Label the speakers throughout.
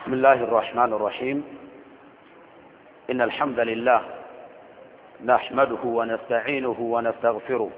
Speaker 1: بسم الله الرحمن الرحيم. إن الحمد لله نحمده ونستعينه ونستغفره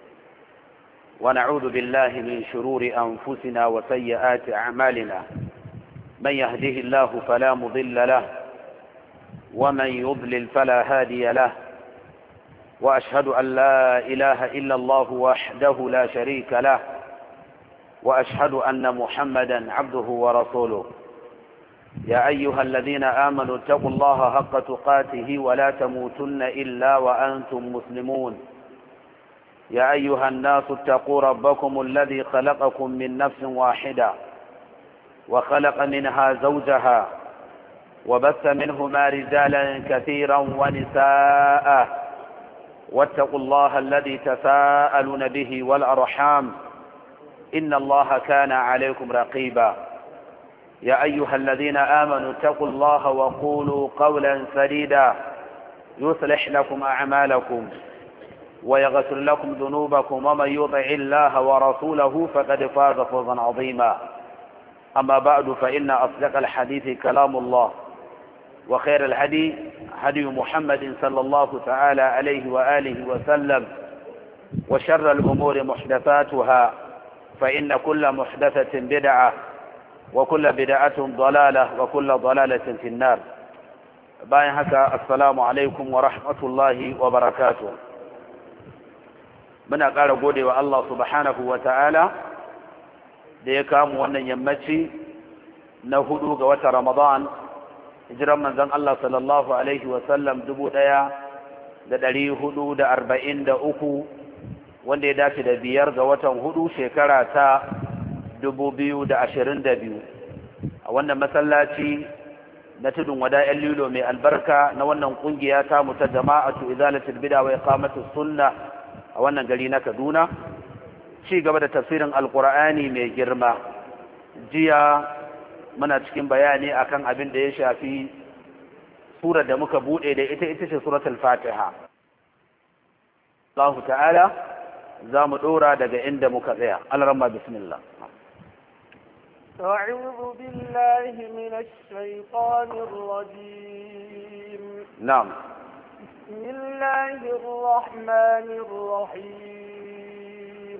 Speaker 1: ونعوذ بالله من شرور أنفسنا وسيئات أعمالنا. من يهده الله فلا مضل له ومن يضلل فلا هادي له، وأشهد أن لا إله إلا الله وحده لا شريك له، وأشهد أن محمدا عبده ورسوله. يا أيها الذين آمنوا اتقوا الله حق تقاته ولا تموتن إلا وأنتم مسلمون. يا أيها الناس اتقوا ربكم الذي خلقكم من نفس واحدة وخلق منها زوجها وبث منهما رجالا كثيرا ونساء، واتقوا الله الذي تساءلون به والأرحام إن الله كان عليكم رقيبا. يا أيها الذين آمنوا اتقوا الله وقولوا قولا سديدا يصلح لكم أعمالكم ويغفر لكم ذنوبكم، ومن يطع الله ورسوله فقد فاز فوزا عظيما. أما بعد، فإن أصدق الحديث كلام الله، وخير الهدي هدي محمد صلى الله تعالى عليه وآله وسلم، وشر الأمور محدثاتها، فإن كل محدثة بدعة وكل بدعة ضلالة وكل ضلالة في النار. باين هكا، السلام عليكم ورحمة الله وبركاته. muna ƙara gode wa Allah subhanahu wa ta'ala da ya kamu wannan yammaci na 4 ga watan Ramadan, hijiran manzon Allah sallallahu alaihi wa sallam 1443, wanda ya dace da 5 ga watan 4 shekara ta 2022, a wannan masallaci na tudun wada'yan lilo mai albarka na wannan kungiya ta mu ta jama'atu izalatul bid'a wa iqamatus sunnah a wannan gari na Kaduna, ci gaba da tafsirin alkur'ani mai girma. Jiya muna cikin bayani akan abin da ya shafi surar da muka bude da ita ce suratul Fatiha. Allah ta'ala za mu dora daga inda muka tsaya. Al-Ramma, bismillah.
Speaker 2: أعوذ بالله من الشيطان الرجيم.
Speaker 1: نعم.
Speaker 2: بسم الله الرحمن الرحيم.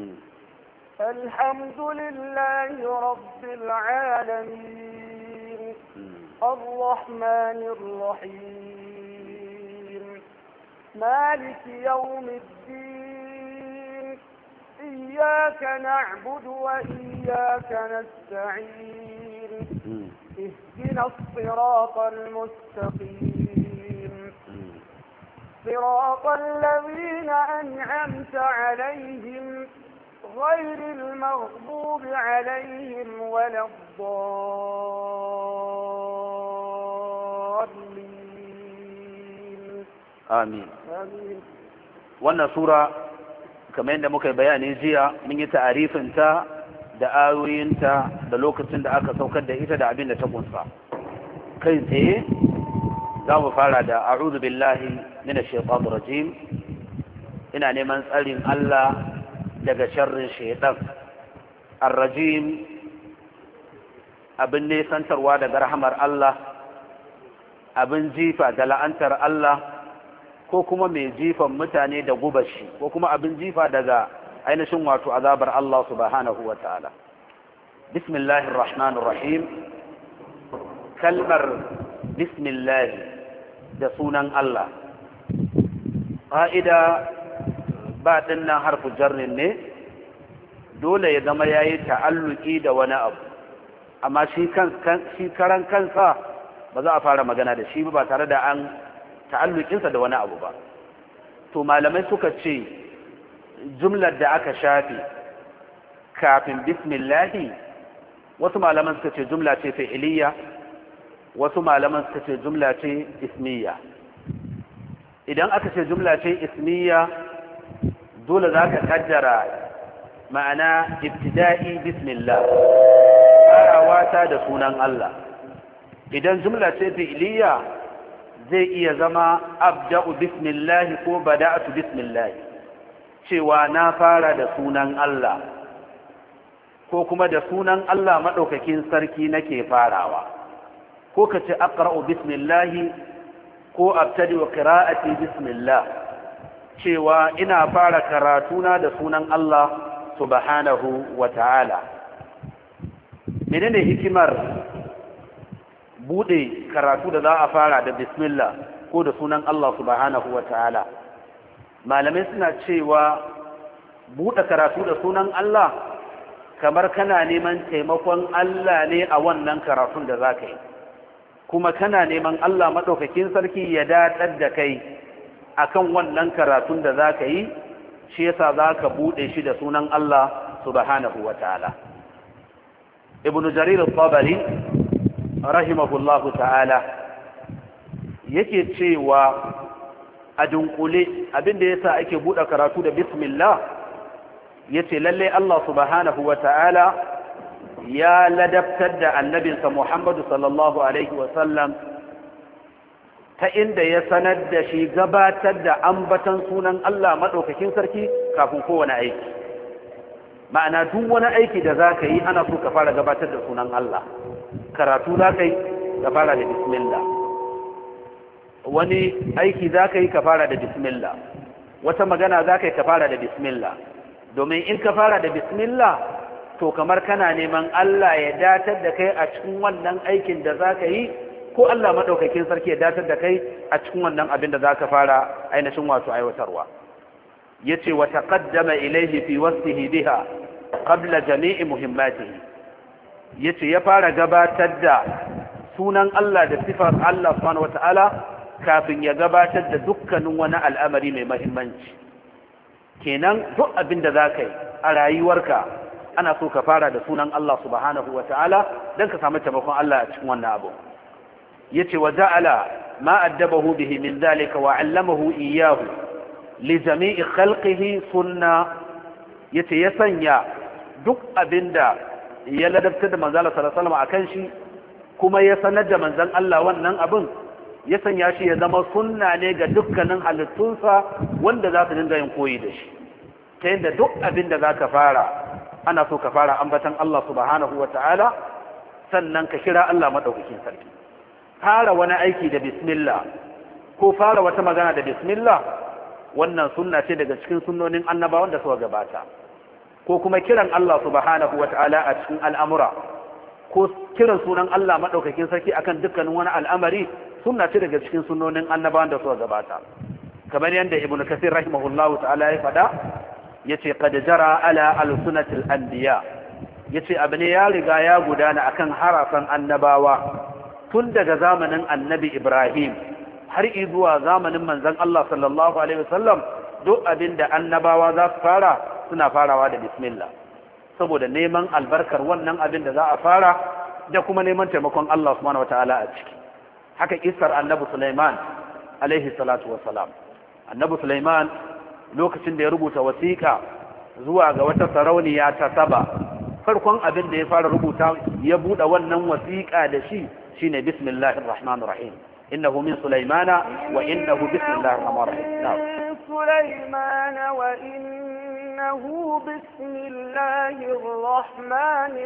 Speaker 2: الحمد لله رب العالمين الرحمن الرحيم مالك يوم الدين إياك نعبد وإياك نستعين اهدنا الصراط المستقيم صراط الذين أنعمت عليهم غير المغضوب عليهم ولا الضالين.
Speaker 1: آمين. wannan sura kamar yadda muka yi bayani jiya, mun yi ta'arifinta da ayoyinta da lokacin da aka saukar da ita da abin da ta kunsa. Kai tsaye za mu fara da a'udhu billahi minash shaitanir rajim. Ina neman tsarin Allah daga sharrin shaitan. Ar-rajim, abin nesantarwa daga rahamar Allah, abin jifa da la'antar Allah, ko kuma mai jifan mutane da gubashi, ko kuma abin jifa daga ainihin wato azabar Allah subhanahu wa ta'ala. Bismillahir rahmanir rahim. Kalmar bismillah da sunan Allah, ƙa'ida ba ɗinnan harfu jarrin ne, dole ya zama ya yi ta'alluki da wani abu, amma shi karan kansa ba za a fara magana da shi ba tare da an ta'allukinsa da wani abu ba. To malamai suka ce jumlar da aka shafe kafin bismillahi, wasu malaman suka ce jumla ce fi'iliya, wasu malaman suka ce jumla ce ismiya. Idan aka ce jumla ce ismiya, dole za ka kaddara ma'ana ibtida'i bismillah, farawa ta da sunan Allah. Idan jumla ce fi'iliya, zai iya zama abda'u bismillah ko bada'atu bismillah, cewa na fara da sunan Allah, ko kuma da sunan Allah maɗaukakin sarki nake farawa. ko ka ce aqra'u bismillah ko abtadi wa qira'ati bismillah, cewa ina fara karatuna da sunan Allah subhanahu wa ta'ala. Menene hikimar bude karatu da za a fara da bismillah ko da sunan Allah subhanahu wa ta'ala? Malamai suna cewa bude karatu da sunan Allah kamar kana neman taimakon Allah ne a wannan karatun da za ka yi, kuma kana neman Allah maɗaukakin sarki ya datar da kai akan wannan karatun da za ka yi, shi yasa za ka buɗe shi da sunan Allah subhanahu wa ta'ala. Ibn Jarir al-Tabari rahimahullahu ta'ala yake cewa a dunkule abinda yasa ake buɗe karatu da bismillah, yace lalle Allah subhanahu wa ta'ala ya ladabtar da annabinsa Muhammadu sallallahu alaihi wa sallam ta inda ya sanar da shi gabatar da ambatan sunan Allah maɗaukakin sarki kafin kowane aiki. Ma'ana duk wani aiki da za ka yi ana so ka fara gabatar da sunan Allah. Karatu za ka yi ka fara da bismillah, wani aiki za ka yi ka fara da bismillah, wata magana za ka yi ka fara da bismillah, domin in ka fara da bismillah to kamar kana neman Allah ya datar da kai a cikin wannan aikin da za ka yi, ko Allah maɗaukakin sarki ya datar da kai a cikin wannan abin da za ka fara ainihin wato aiwatarwa. Ya ce wa taqaddama ilaihi fi wasfihi biha qabla jami'i muhimmatihi. Ya ce ya fara gabatar da sunan Allah da sifar Allah subhanahu wata'ala kafin ya gabatar da dukkanin wani al'amari mai mahimmanci. Kenan duk abin da za ka yi a rayuwarka ana so ka fara da sunan Allah subhanahu wata'ala don ka samu taimakon Allah a cikin wannan abu. Yace wa ja'ala ma addabahu bihi min zalika wa 'allamahu iyyahu li jami'i khalqihi sunna. Yace ya sanya duk abinda ya ladabta da manzon Allah sallallahu alaihi wasallam akan shi, kuma ya sanar da manzon Allah wannan abin, ya sanya shi ya zama sunna ne ga dukkanin halittunsa wanda za su dinga yin koyi da shi. Ta yadda duk abinda zaka fara ana so ka fara ambatan Allah subhanahu wata'ala, sannan ka kira Allah madaukakin sarki. Fara wani aiki da bismillah ko fara wata magana da bismillah, wannan sunna ce daga cikin sunnonin annabawan da suka gabata. Ko kuma kiran Allah subhanahu wata'ala a cikin al'amura, ko kiran sunan Allah madaukakin sarki akan dukkanin wani al'amari, sunna ce daga cikin sunnonin annabawan da suka gabata. Kamar yadda Ibn Kathir rahimahullahu ta'ala ya faɗa, yace qad jara ala al-sunnatil anbiya, yace abu ne ya riga ya gudana akan harafan annabawa tun daga zamanin annabi Ibrahim har zuwa zamanin manzon Allah sallallahu alaihi wasallam. Duk abinda annabawa za su fara suna farawa da bismillah, saboda neman albarkar wannan abin da za a fara da kuma neman taimakon Allah subhanahu wataala a ciki. Haka kissar annabi Sulaiman alaihi salatu wassalam. Annabi Sulaiman lokacin da ya rubuta wasiƙa zuwa ga wata sarauniya ta Saba, farkon abin da ya fara rubuta ya buɗe wannan wasiƙa da shi shine bismillahir rahmanir rahim, innahu min sulaymana wa innahu bismillahir rahmanir rahim.
Speaker 2: سليمان وإنه بسم الله الرحمن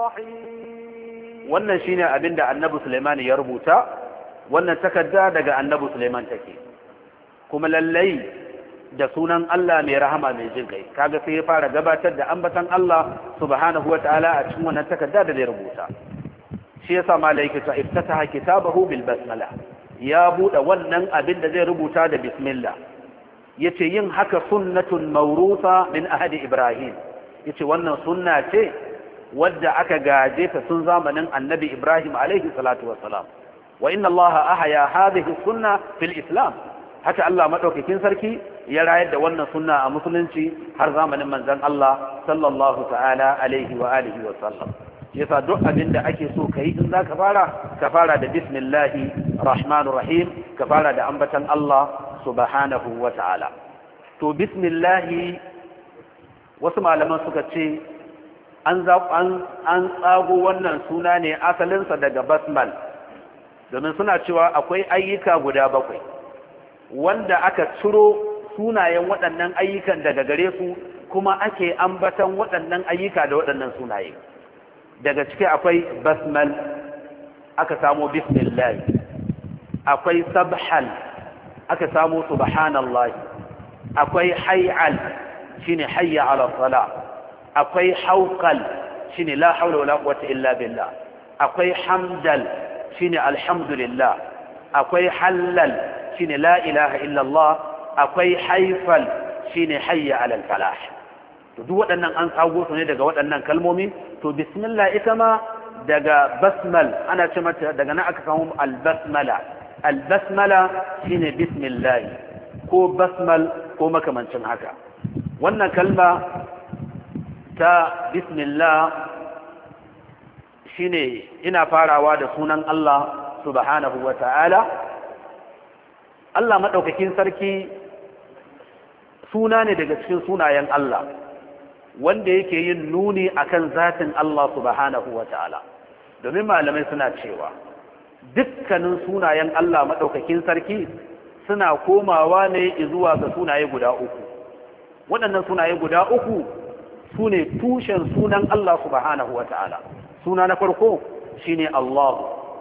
Speaker 2: الرحيم.
Speaker 1: wannan shine abinda annabi Sulaiman ya rubuta. Wannan takarda daga annabi Sulaiman take, kuma lallai da sunan Allah mai rahama mai jin kai. Kaga sai ya fara gabatar da ambatan Allah subhanahu wataala a cikin wannan takarda da ya rubuta. Shi yasa malaikatu iftataha kitabahu bil basmala, ya bude wannan abin da zai rubuta da bismillah. Yace yin haka sunnatun mawrusa min ahadi Ibrahim, yace wannan sunna ce wadda aka gaje ta tun zamanin annabi Ibrahim alaihi salatu wassalam. Wa inna Allah ahya hadhihi sunna fil Islam, haka Allah madaukakin sarki ya rayar da wannan sunna a musulunci har zamanin manzon Allah sallallahu ta'ala alaihi wa alihi wa sallam. Yasa duk abin da ake so kai in zaka fara da bismillahir rahmanir rahim, ka fara da ambatan Allah subhanahu wa ta'ala. To bismillahi wasu malaman suka ce an tsago wannan suna ne asalinsa daga basmal, domin suna cewa akwai ayyuka guda 7 wanda aka ciro sunayen waɗannan ayyukan daga gare su, kuma ake ambatan waɗannan ayyuka da waɗannan sunaye. Daga ciki akwai basmal, aka samo bismillah, akwai sabhal aka samo subhanallah, akwai hay'al shine hayya ala salah, akwai hawqal shine la hawla wala quwwata illa billah, akwai hamdal shine alhamdulillah, akwai halal shine la ilaha illa Allah, akwai haifal shine hayya ala falah. to duk waɗannan an tsago su ne daga waɗannan kalmomi. To bismillah ita ma daga basmal ana ce mata, daga nan aka samu albasmala. Albasmala shine bismillah ko basmal ko makamancin haka. Wannan kalma ta bismillah shine ina farawa da sunan Allah subhanahu wa ta'ala. Allah maɗaukakin sarki suna ne daga cikin sunayen Allah wanda yake yin nuni akan zatin Allah subhanahu wa ta'ala. Domin malamai suna cewa dukkanin sunayen Allah maɗaukakin sarki suna komawa ne zuwa ga sunaye guda uku. Waɗannan sunaye guda uku su ne tushen sunan Allah subhanahu wa ta'ala. Suna na farko shine Allah,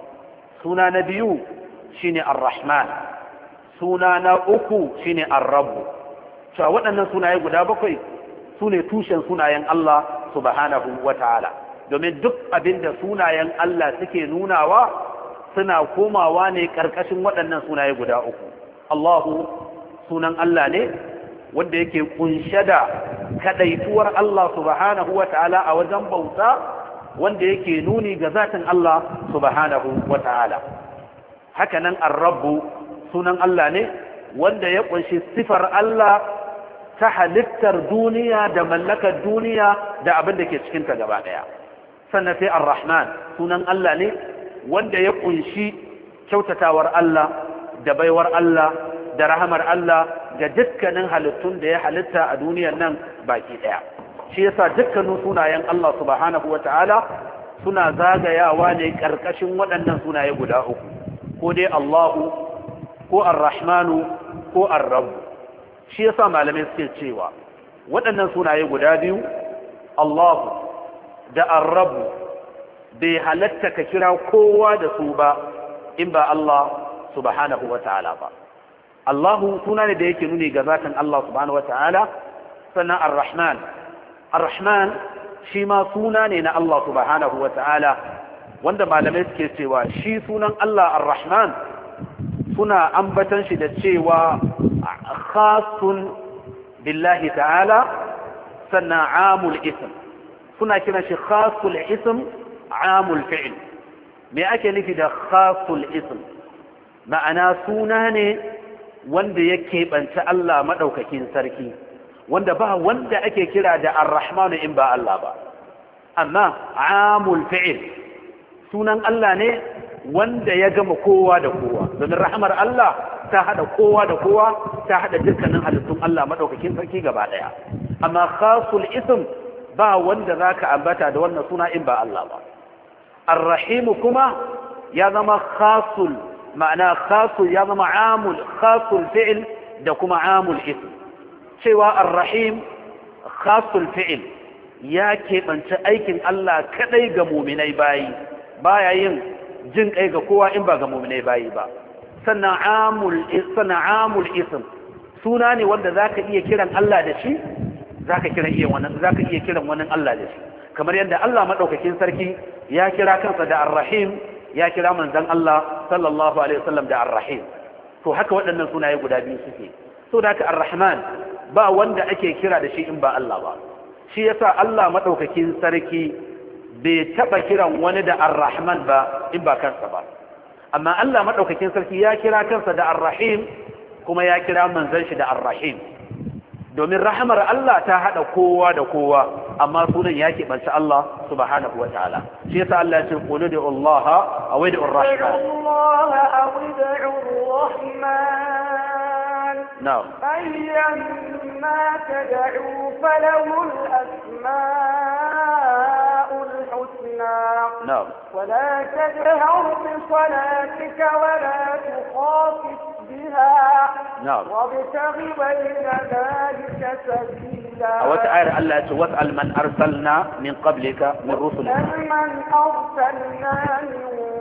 Speaker 1: suna na biyu shine Ar-Rahman, suna na uku shine Ar-Rabb. Cewa waɗannan sunaye guda bakwai su ne tushen sunayen Allah subhanahu wa ta'ala. Domin duk abin da sunayen Allah suke nunawa suna komawa ne ƙarƙashin waɗannan sunaye guda uku. Allahu sunan Allah ne wanda yake kunshe da kadaituwar Allah subhanahu wa ta'ala a wajen bauta, wanda yake nuni ga zatin Allah subhanahu wa ta'ala. Haka nan Ar-Rabb sunan Allah ne wanda ya kunshi sifar Allah ta halittar duniya da mallakar duniya da abin da ke cikinta gaba daya. Sannan sai Ar-Rahman sunan Allah ne wanda ya kunshi kyautatawar Allah da baiwar Allah da rahamar Allah ga dukkanin halittun da ya halitta a duniyar nan baki daya. Shi yasa dukkanin sunayen Allah subhanahu wa ta'ala suna zagayawa ne karkashin waɗannan sunaye guda uku, ko dai Allahu ko Ar-Rahmanu ko Ar-Rabb. Shi yasa malamai suke cewa waɗannan sunaye guda biyu, Allahu da Ar-Rabb, bai halatta ka kira kowa da su ba in ba Allah subhanahu wa ta'ala ba. Allahu suna ne da yake nuni ga zatin Allah subhanahu wa ta'ala. Sannan Ar-Rahman, Ar-Rahman shi ma suna ne na Allah subhanahu wa ta'ala, wanda malamai suke cewa shi sunan Allah Ar-Rahman suna ambatan shi da cewa khasun billahi ta'ala, sannan amul ism. Suna kiran shi khasul ism amul fi'l. Me ake nufi da khasul ism? Ma'ana suna ne wanda ya keɓance Allah maɗaukakin sarki, wanda ba wanda ake kira da Ar-Rahman in ba Allah ba. Amma amul fi'l sunan Allah ne wanda ya gama kowa da kowa, domin rahmar Allah ta hada kowa da kowa, ta hada dukkanin halittun Allah maɗaukakin sarki gaba ɗaya. Amma khasul ism ba wanda zaka ambata da wannan suna in ba Allah ba. Ar-Rahim kuma ya zama khasul, ma'ana khasul ya zama amul, khasul fi'l da kuma amul ism. Cewa Ar-Rahim khasul fi'l ya keɓance aikin Allah kadai ga muminai bayi, baya yin jin kai ga kowa in ba ga muminai bayi ba. Sannan amul ism suna ne wanda zaka iya kiran Allah da shi, zaka iya kiran wannan Allah da shi, kamar yadda Allah madaukakin sarki ya kira kansa da Ar-Rahim, ya kira manzon Allah sallallahu alaihi wasallam da Ar-Rahim. To haka waɗannan sunaye guda biyu suke. So da haka Ar-Rahman ba wanda ake kira da shi in ba Allah ba. Shi yasa Allah madaukakin sarki bai taba kiran wani da Ar-Rahman ba in ba kansa ba. Amma Allah madaukakin sarki ya kira kansa da Ar-Rahim, kuma ya kira manzon shi da Ar-Rahim. Domin rahamar Allah ta hada kowa da kowa, amma sunan ya keɓance Allah subhanahu wa ta'ala. Shi yasa Allah ya ce qul ud'u Allah aw ud'u ar-Rahman. Na'am.
Speaker 2: Ayyamma tad'u falahu al-asma'ul husna.
Speaker 1: Na'am.
Speaker 2: Wa la tajhar bi salatika wa la tukhafit biha.
Speaker 1: نعم.
Speaker 2: وابتغ بين ذلك سبيلا.
Speaker 1: وتعالى الله واسأل من أرسلنا من قبلك من رسلنا.
Speaker 2: من أرسلنا من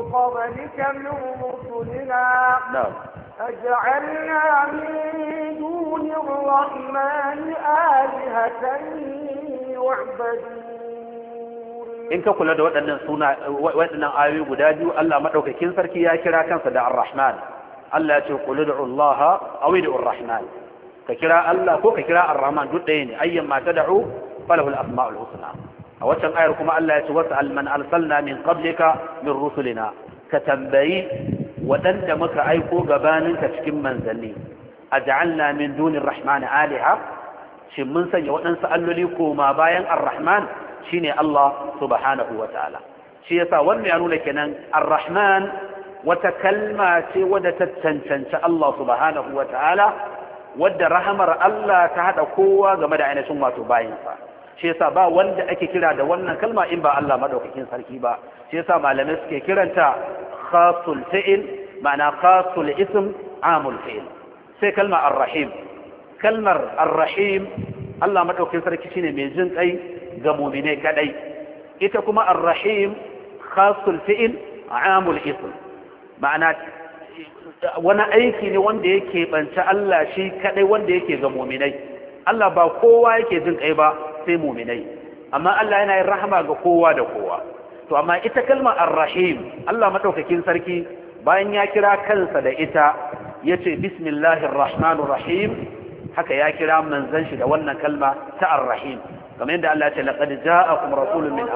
Speaker 2: قبلك من رسلنا
Speaker 1: نعم
Speaker 2: أجعلنا من دون الرحمن آلهة يعبدون.
Speaker 1: in ka kula da waɗannan ayoyi guda biyu Allah madaukakin sarki ya kira kansa da Ar-Rahman. Allah ya ce qul ud'u Allah aw ud'u Ar-Rahman, ka kira Allah ko ka kira Ar-Rahman duk ɗaya ne, ayyan ma tad'u falahu al-asma'ul husna. A waccan ayar kuma Allah ya ce was'al man arsalna min qablika min rusulina, ka tambayi waɗanda muka aiko gabaninka cikin manzanni, aj'alna min dunir rahmani aliha, shin mun sanya waɗansu alloli koma bayan Ar-Rahman shine Allah subhanahu wa ta'ala. Shi yasa wannan ya nuna kenan Ar-Rahman wata kalma ce wadda ta cancanci Allah subhanahu wa ta'ala, wadda rahamar Allah ta hada kowa game da ainihin wato bayansa. Shi yasa ba wanda ake kira da wannan kalma in ba Allah madaukakin sarki ba. Shi yasa malamai suke kiranta khasul fi'il, ma'ana khasul ism amul fi'il. Sai kalma Ar-Rahim, kalmar Ar-Rahim Allah madaukakin sarki shine mai jin kai ga mu'mine kadai. Ita kuma Ar-Rahim khasul fi'il amul ism, ma'ana wani aiki ne wanda yake banci Allah shi kadai, wanda yake ga mu'minai. Allah ba kowa yake jin kai ba sai mu'minai, amma Allah yana yin rahama ga kowa da kowa. To amma ita kalmar Ar-Rahim Allah madaukakin sarki bayan ya kira kansa da ita yace bismillahir rahmanir rahim, haka ya kira manzon shi da wannan kalma ta Ar-Rahim, kamar yadda Allah ya ce laqad ja'akum rasulun min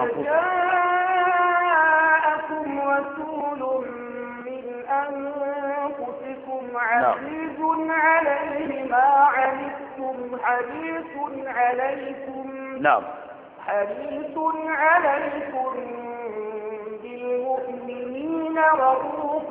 Speaker 1: anfusikum
Speaker 2: عزيز عليه ما عنتم حريص عليكم حريص عليكم بالمؤمنين رؤوف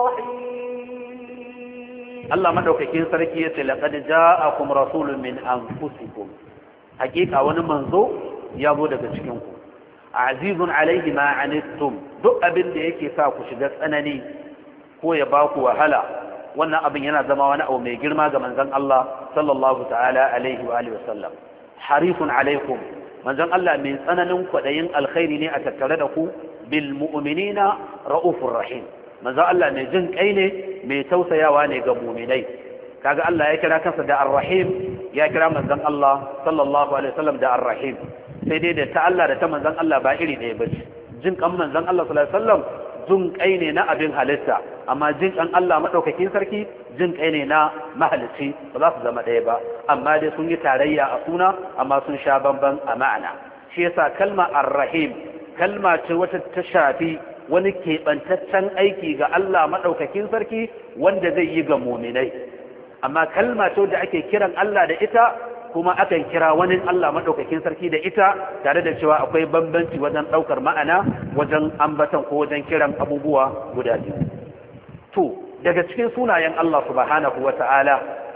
Speaker 2: رحيم.
Speaker 1: الله مدوكين سركي yace laqad ja'akum rasulun min anfusikum, hakika wani manzo ya zo daga cikin ku, azizun alaihi ma anittum, duk abin da yake sa ku shiga tsanani ko ya ba ku wahala, wannan abin yana zama wani abu mai girma ga manzon Allah sallallahu ta'ala alaihi wa alihi wasallam. Harisun alaikum, manzon Allah mai tsananin kwadayin alkhairi ne a tattare da ku, bil mu'minina raufur rahim, manzon Allah mai jin kai ne, mai tausayawa ne ga mu'minai. Kaga Allah ya kira kansa da ar-rahim, ya kira manzon Allah sallallahu alaihi wasallam da ar-rahim. Sai dai da ta Allah da ta manzon Allah ba iri ɗaya bace. Jin kan manzon Allah sallallahu alaihi wasallam jin kai ne na abin halitta, amma jin kan Allah madaukakin sarki jin kai ne na mahalicci, ba za su zama ɗaya ba, amma dai sun yi tarayya a suna amma sun sha bamban a ma'ana. Shi yasa kalma ar-rahim kalma ce wata ta shafi wani keɓantaccen aiki ga Allah madaukakin sarki wanda zai yi ga muminai, amma kalma ce da ake kiran Allah da ita kuma akan kira wani Allah madaukakin sarki da ita, tare da cewa akwai bambanci wajen daukar ma'ana, wajen ambatan ko wajen kiran abubuwa guda biyu. To daga cikin sunayen Allah subhanahu wata'ala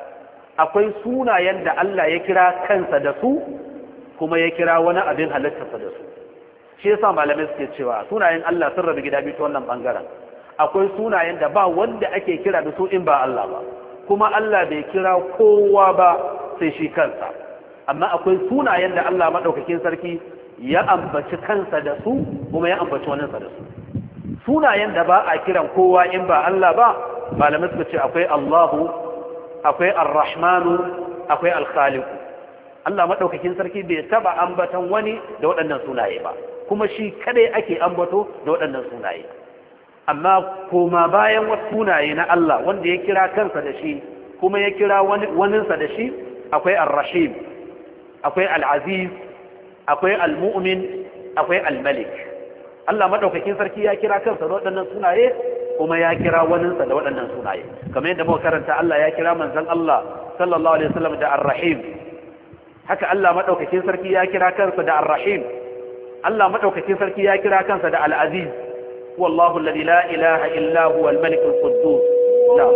Speaker 1: akwai sunayen da Allah ya kira kansa da su kuma ya kira wani abin halittarsa da su. Shi yasa malamai suke cewa sunayen Allah sun rabu gida biyu ta wannan bangaren. Akwai sunayen da ba wanda ake kira da su in ba Allah ba, kuma Allah bai kira kowa ba sai shi kansa. Amma akwai sunayen da Allah madaukakin sarki ya ambaci kansa da su kuma ya ambaci waninsa da su. Sunayen da ba a kiran kowa in ba Allah ba, malamai suka ce akwai Allahu, akwai Ar-Rahmanu, akwai Al-Khaliq. Allah madaukakin sarki bai taba ambatan wani da waɗannan sunaye ba, kuma shi kadai ake ambato da waɗannan sunaye. Amma koma bayan wasu sunaye na Allah wanda ya kira kansa da shi kuma ya kira waninsa da shi, akwai Ar-Rahim, akwai Al-Aziz, akwai Al-Mu'min, akwai Al-Malik. Allah madaukakin sarki ya kira kansa da waɗannan sunaye kuma ya kira waninsa da waɗannan sunaye, kamar yadda muka karanta Allah ya kira manzon Allah sallallahu alaihi wasallam da Ar-Rahim. Haka Allah madaukakin sarki ya kira kansa da Ar-Rahim. Allah madaukakin sarki ya kira kansa da Al-Aziz. والله الذي لا إله إلا هو الملك القدوس. نعم.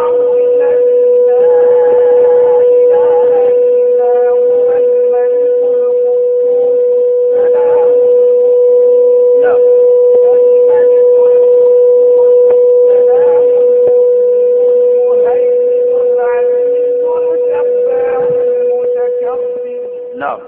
Speaker 1: نعم.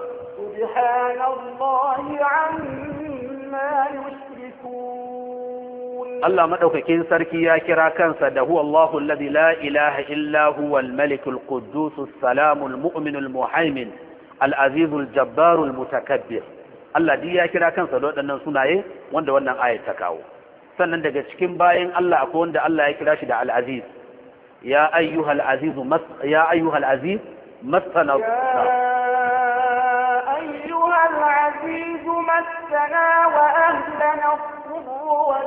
Speaker 2: سبحان الله عما يشركون.
Speaker 1: Allah madaukakin sarki ya kira kansa da huwa Allahu alladhi la ilaha illa huwa al-malikul quddus as-salamul mu'minul muhaimin al-azizul jabbarul mutakabbir. Allah dai ya kira kansa da waɗannan sunaye wanda wannan ayat ta kawo. Sannan daga cikin bayan Allah akwai wanda Allah ya kira shi da al-aziz. ya ayyuhal aziz مسنا وأهلنا الضر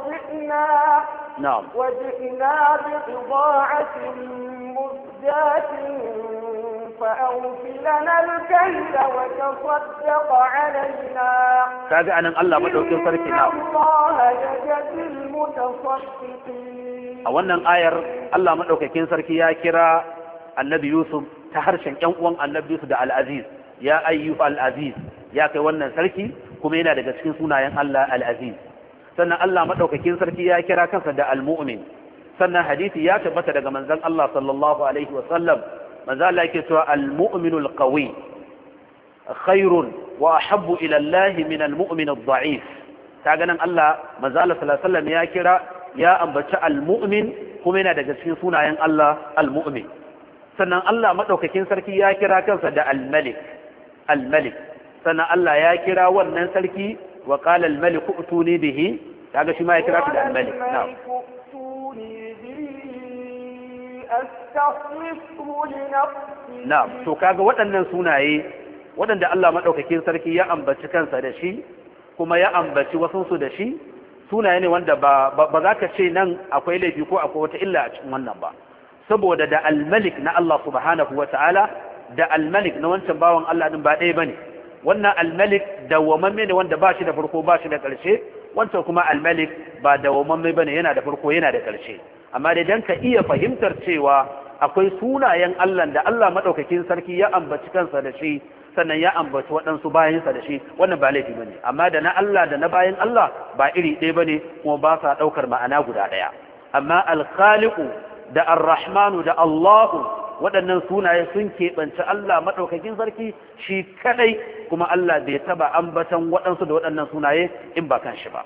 Speaker 1: وجئنا ببضاعة مزجاة فأوفي لنا الكيل وتصدق علينا
Speaker 2: كذا أن الله مدعوكين فرقنا
Speaker 1: الله يجزي المتصدقين
Speaker 2: أولا آير الله مدعوكين فرقنا يا كرا النبي يوسف تحرشن ينقوان النبي يوسف دا العزيز يا أيها العزيز يا كوانا سركي kuma yana daga cikin sunayen Allah al-Aziz. Sannan Allah madaukakin sarki ya kira kansa da al-Mu'min. Sannan hadisi ya tabbata daga manzon Allah sallallahu alaihi wa sallam, manzon Allah yake cewa al-mu'minul qawi khairun wa ahabbu ila Allah min al-mu'min ad-da'if. Kaga nan Allah manzon Allah sallallahu alaihi wa sallam ya kira ya ambaci al-Mu'min kuma yana daga cikin sunayen Allah al-Mu'min. Sannan Allah madaukakin sarki ya kira kansa da al-Malik. Al-Malik. sannan Allah ya kira wannan sarki wa qala al-malik utuni bihi kaga shi ma ya kira shi da al-malik na'am to kaga waɗannan sunaye waɗanda Allah madaukakin sarki ya ambaci kansa da shi kuma ya ambaci wasun su da shi sunaye ne wanda ba za ka ce nan akwai laifi ko akwai wata illa a cikin wannan ba saboda da al-malik na Allah subhanahu wata'ala da al-malik na wancan bawan Allah din ba ɗaya bane wannan al-malik dawwamamme ne wanda ba shi da farko ba shi da ƙarshe wancan kuma al-malik ba dawwamamme bane yana da farko yana da ƙarshe amma dai dan ka iya fahimtar cewa akwai sunayen Allah da Allah madaukakin sarki ya ambaci kansa da shi sannan ya ambaci waɗansu bayansa da shi wannan ba laifi bane amma da na Allah da na bayan Allah ba iri ɗaya bane kuma ba sa ɗaukar ma'ana guda ɗaya amma al-khaliqu da ar-rahmanu da Allahu waɗannan sunaye sun keɓanci Allah maɗaukakin sarki shi kaɗai kuma Allah bai taɓa ambatan waɗansu da waɗannan sunaye in ba kan shi ba.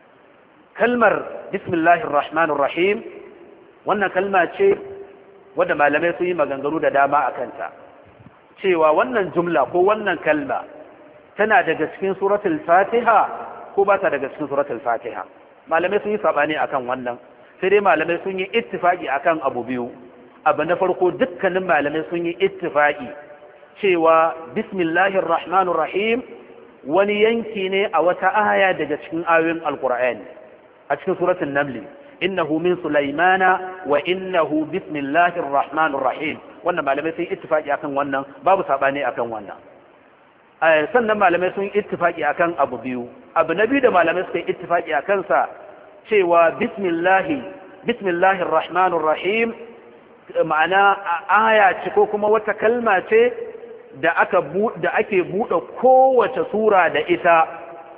Speaker 2: Kalmar Bismillahir Rahmanir Rahim wannan kalma ce wadda malamai sun yi maganganu da dama a kanta. Cewa wannan jumla ko wannan kalma tana daga cikin suratul Fatiha ko ba ta daga cikin suratul Fatiha. Malamai sun yi saɓani akan wannan sai dai malamai sun yi ittifaqi akan abu biyu. Abu na farko dukkanin malamai sun yi ittifaqi cewa bismillahir rahmanir rahim wani yanki ne a wata aya daga cikin ayoyin alqur'ani a cikin suratul naml innahu min sulaymana wa innahu bismillahir rahmanir rahim wannan malamai sun yi ittifaqi akan wannan babu sabani akan wannan sannan malamai sun yi ittifaqi akan abu biyu abu na biyu da malamai suka yi ittifaqi akan sa cewa bismillahir rahmanir rahim ma'ana aya ce ko kuma wata kalma ce da ake buɗe kowace sura da ita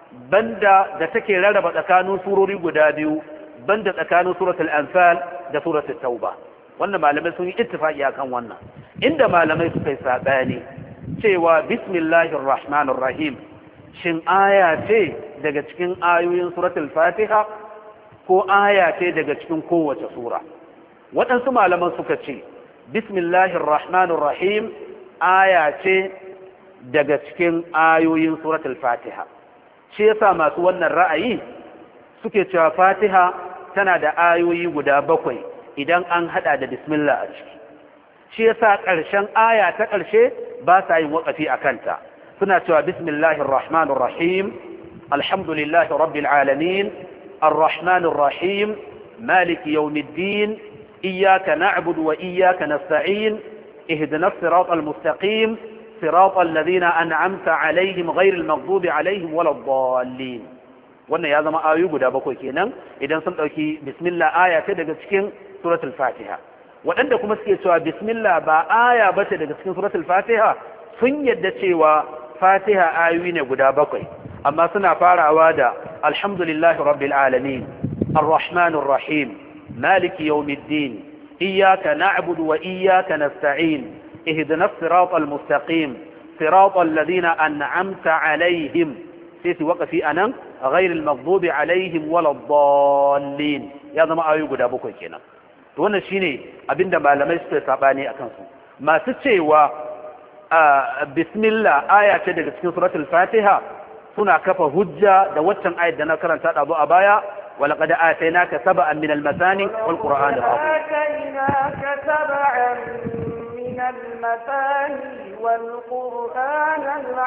Speaker 2: banda da take rarraba tsakanin surori guda biyu banda tsakanin suratul anfal da suratul tauba wannan malamai sun yi ittifaqi akan wannan inda malamai suka yi sabani cewa bismillahir rahmanir rahim shin aya ce daga cikin ayoyin suratul fatiha ko aya ce daga cikin kowace sura waɗansu malaman suka ce bismillahir rahmanir rahim aya ce daga cikin ayoyin suratul fatiha shi yasa masu wannan ra'ayi suke cewa fatiha tana da ayoyi guda 7 idan an hada da bismillah a ciki shi yasa ƙarshen aya ta ƙarshe ba sa yin waƙafi a kanta suna cewa bismillahir rahmanir rahim alhamdulillahi rabbil alamin arrahmanir rahim maliki yawmiddin إياك نعبد وإياك نستعين اهدنا الصراط المستقيم صراط الذين أنعمت عليهم غير المغضوب عليهم ولا الضالين wannan ya zama ayoyi guda 7 kenan idan sun dauki bismillah aya ta daga cikin suratul fatiha waɗanda kuma suke cewa bismillah ba aya bace daga cikin suratul fatiha sun yadda cewa fatiha ayoyi ne guda 7 amma suna farawa da alhamdulillahi rabbil alamin arrahmanir rahim مالك يوم الدين إياك نعبد وإياك نستعين اهدنا الصراط المستقيم صراط الذين أنعمت عليهم سيسي وقفي أنا غير المغضوب عليهم ولا الضالين ya zama ayoyi guda 7 kenan. To wannan shine abinda malamai suka sabani akan su. Masu cewa bismillah aya ce daga cikin suratul fatiha suna kafa hujja da waccan ayat da na karanta da a baya ولقد آتيناك سبعا من المثاني والقرآن العظيم
Speaker 3: آتيناك سبعا من المثاني والقرآن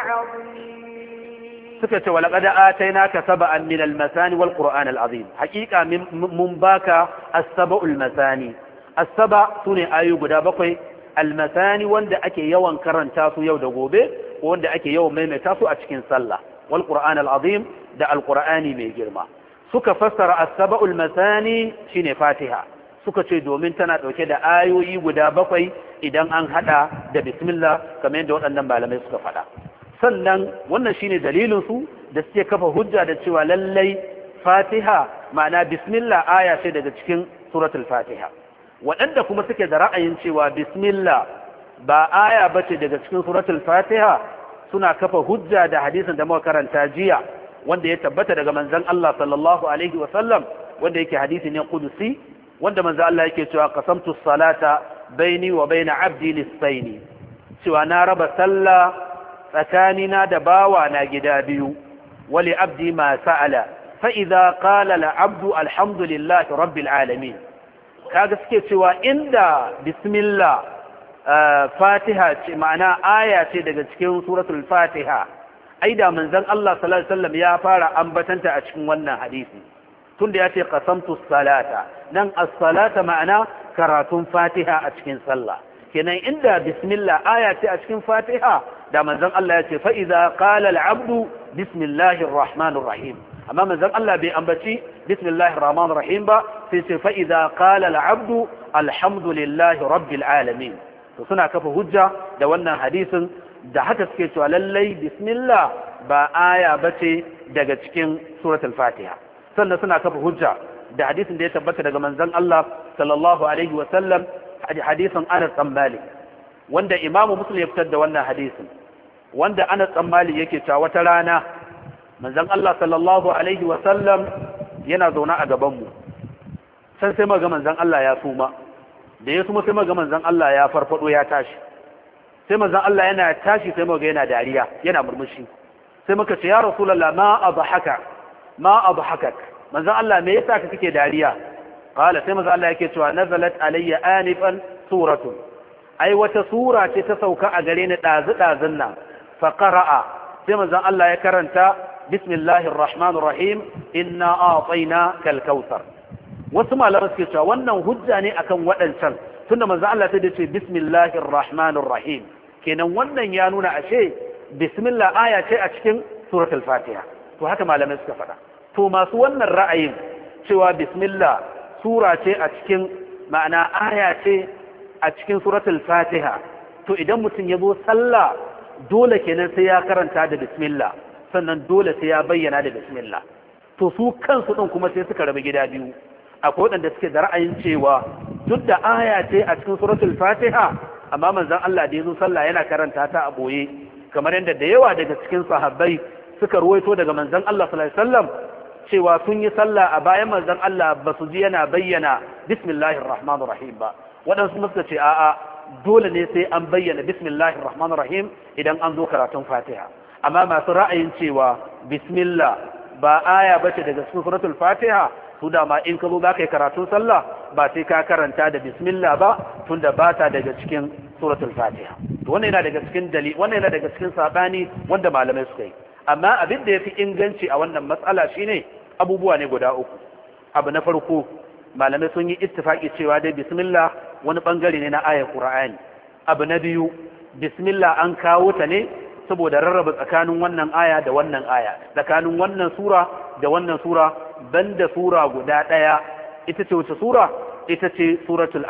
Speaker 3: العظيم
Speaker 2: سكت ولقد آتيناك سبعا من المثاني والقرآن العظيم حقيقة من باك السبع المثاني السبع سنة آيو قدا بقي المثاني واند أكي يوان كرن تاسو يو دقوبي واند أكي يوم ميمي تاسو أتشكين صلى والقرآن العظيم دا القرآن ميجرما suka fassara as-sab'ul masani shine Fatiha suka ce domin tana dauke da ayoyi guda 7 idan an hada da bismillah kamar yadda waɗannan malamai suka faɗa. Sannan wannan shine dalilin su da suke kafa hujja da cewa lallai Fatiha ma'ana bismillah aya ce daga cikin suratul Fatiha. Waɗanda kuma suke da ra'ayin cewa bismillah ba aya bace daga cikin suratul Fatiha suna kafa hujja da hadisin da muka karanta jiya wanda ya tabbata daga manzon Allah sallallahu alaihi wa sallam wanda yake hadisi ne qudusi wanda manzon Allah yake cewa qasamtu salata baini wa baina abdi nisfaini cewa na raba sallah tsakanina da bawa na gida biyu wali abdi ma sa'ala fa idza qala la abdu alhamdulillahi rabbil alamin kaga suke cewa inda bismillah fatiha ce ma'ana aya ce daga cikin suratul fatiha ai da manzon Allah sallallahu alaihi wasallam ya fara ambatanta a cikin wannan hadisi tunda ya ce qasamtu salata nan as-salata ma'ana karatun fatiha a cikin sallah kenan inda bismillah aya ce a cikin fatiha da manzon Allah ya ce fa idza qala al-abdu bismillahir rahmanir rahim amma manzon Allah bai ambaci bismillahir rahmanir rahim ba sai ce fa idza qala al-abdu alhamdulillahi rabbil alamin to suna kafa hujja da wannan hadisin da haka suke cewa lallai bismillah ba aya bace daga cikin suratul fatiha sannan suna kafa hujja da hadisin da ya tabbata daga manzon Allah sallallahu alaihi wa sallam hadisin Anas bin Malik wanda Imam Muslim ya fitar da wannan hadisin wanda Anas bin Malik yake cewa wata rana manzon Allah sallallahu alaihi wa sallam yana zauna a gaban mu sai muga manzon Allah ya suma da ya suma sai muga manzon Allah ya farfado ya tashi sai manzon Allah yana tashi sai muga yana dariya yana murmushi sai muka ce ya rasulullah ma adhakak manzon Allah me yasa kake dariya qala sai manzon Allah yake cewa nazalat alayya anifan suratun ai wata sura ce ta sauka a gare ni dazun nan fa qara'a sai manzon Allah ya karanta bismillahir rahmanir rahim inna a'tainakal kautsar wasu malaman suke cewa wannan hujja ne akan waɗancan tunda manzon Allah sai da ce bismillahir rahmanir rahim kenan wannan ya nuna ashe bismillah aya ce a cikin suratul fatiha to haka malamai suka faɗa to masu wannan ra'ayin cewa bismillah sura ce a cikin ma'ana aya ce a cikin suratul fatiha to idan mutum ya zo sallah dole kenan sai ya karanta da bismillah sannan dole sai ya bayyana da bismillah to su kansu din kuma sai suka rabu gida biyu akwai waɗanda suke da ra'ayin cewa duk da aya ce a cikin suratul fatiha amma manzon Allah da yazo sallah yana karanta ta a boye kamar yadda da yawa daga cikin sahabbai suka ruwaito daga manzon Allah sallallahu alaihi wasallam cewa sun yi sallah a bayan manzon Allah ba su ji yana bayyana bismillahir rahmanir rahim ba waɗansu suka ce a'a dole ne sai an bayyana bismillahir rahmanir rahim idan an zo karatun fatiha amma masu ra'ayin cewa bismillah ba aya bace daga cikin suratul fatiha su da ma in ka zo za ka yi karatun sallah ba sai ka karanta da bismillah ba tunda ba ta daga cikin suratul fatiha to wannan yana daga cikin wannan yana daga cikin sabani wanda malamai suka yi amma abin da yafi inganci a wannan matsala shine abubuwa ne guda uku abu na farko malamai sun yi ittifaki cewa dai bismillah wani bangare ne na ayar qur'ani abu na biyu bismillah an kawo ta ne saboda rarraba tsakanin wannan aya da wannan aya tsakanin wannan sura da wannan sura banda sura guda daya ita ce wace sura ita ce suratul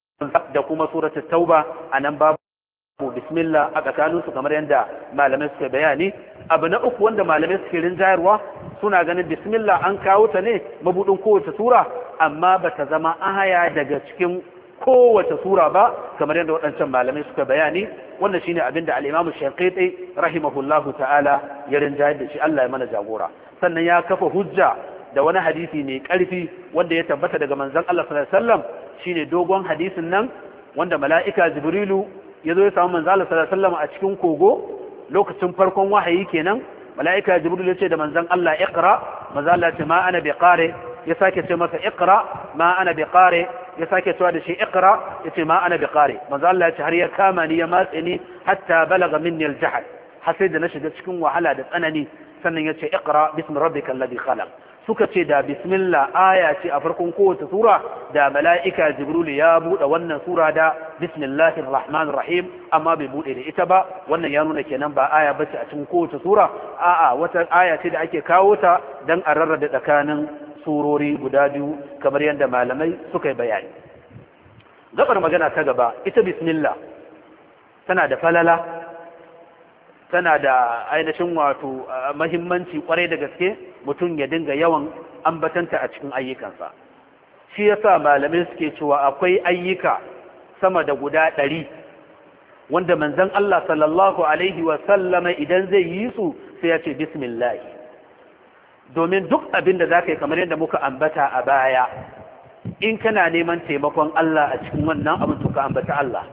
Speaker 2: da kuma suratul tauba anan babu bismillah a tsakanin su kamar yadda malamai suka bayani abu na uku wanda malamai suke rinjayarwa suna ganin bismillah an kawo ta ne mabudin kowace sura amma bata zama aya daga cikin kowace sura ba kamar yadda waɗancan malamai suka bayani wannan shine abin da al-Imam Shafi'i rahimahullahu ta'ala ya rinjayar da shi Allah ya mana jagora sannan ya kafa hujja da wani hadisi mai ƙarfi wanda ya tabbata daga manzon Allah sallallahu alaihi wasallam shine dogon hadisin nan wanda mala'ika Jibrilu ya zo ya samu manzon Allah sallallahu alaihi wasallam a cikin kogo lokacin farkon wahayi kenan. mala'ika Jibrilu ya ce da manzon Allah iqra, manzon Allah ya ce ma ana biqari, ya sake ce masa iqra ma ana biqari, ya sake cewa da shi iqra, ya ce ma ana biqari. manzon Allah ya ce har ya kama ni ya matse ni hatta balaga minni al-jahd, har sai da na shiga cikin wahala da tsanani. sannan ya ce iqra bismi rabbikal ladhi khalaq. suka ce da bismillah aya ce a farkon kowace sura, da mala'ika Jibril ya bude wannan sura da bismillahir rahmanir rahim, amma bai bude da ita ba. wannan ya nuna kenan ba aya bace a cikin kowace sura, a'a wata aya ce da ake kawo ta dan a rarrabe tsakanin surori guda biyu kamar yadda malamai suka yi bayani. gabar magana ta gaba, ita bismillah tana da falala, tana da ainihin wato mahimmanci kwarai da gaske mutum ya dinga yawan ambatanta a cikin ayyukansa. shi yasa malamai suke cewa akwai ayyuka sama da guda 100 wanda manzon Allah sallallahu alaihi wa sallama idan zai yi su sai ya ce bismillah, domin duk abin da zaka yi kamar yadda muka ambata a baya, in kana neman taimakon Allah a cikin wannan abin to ka ambata Allah,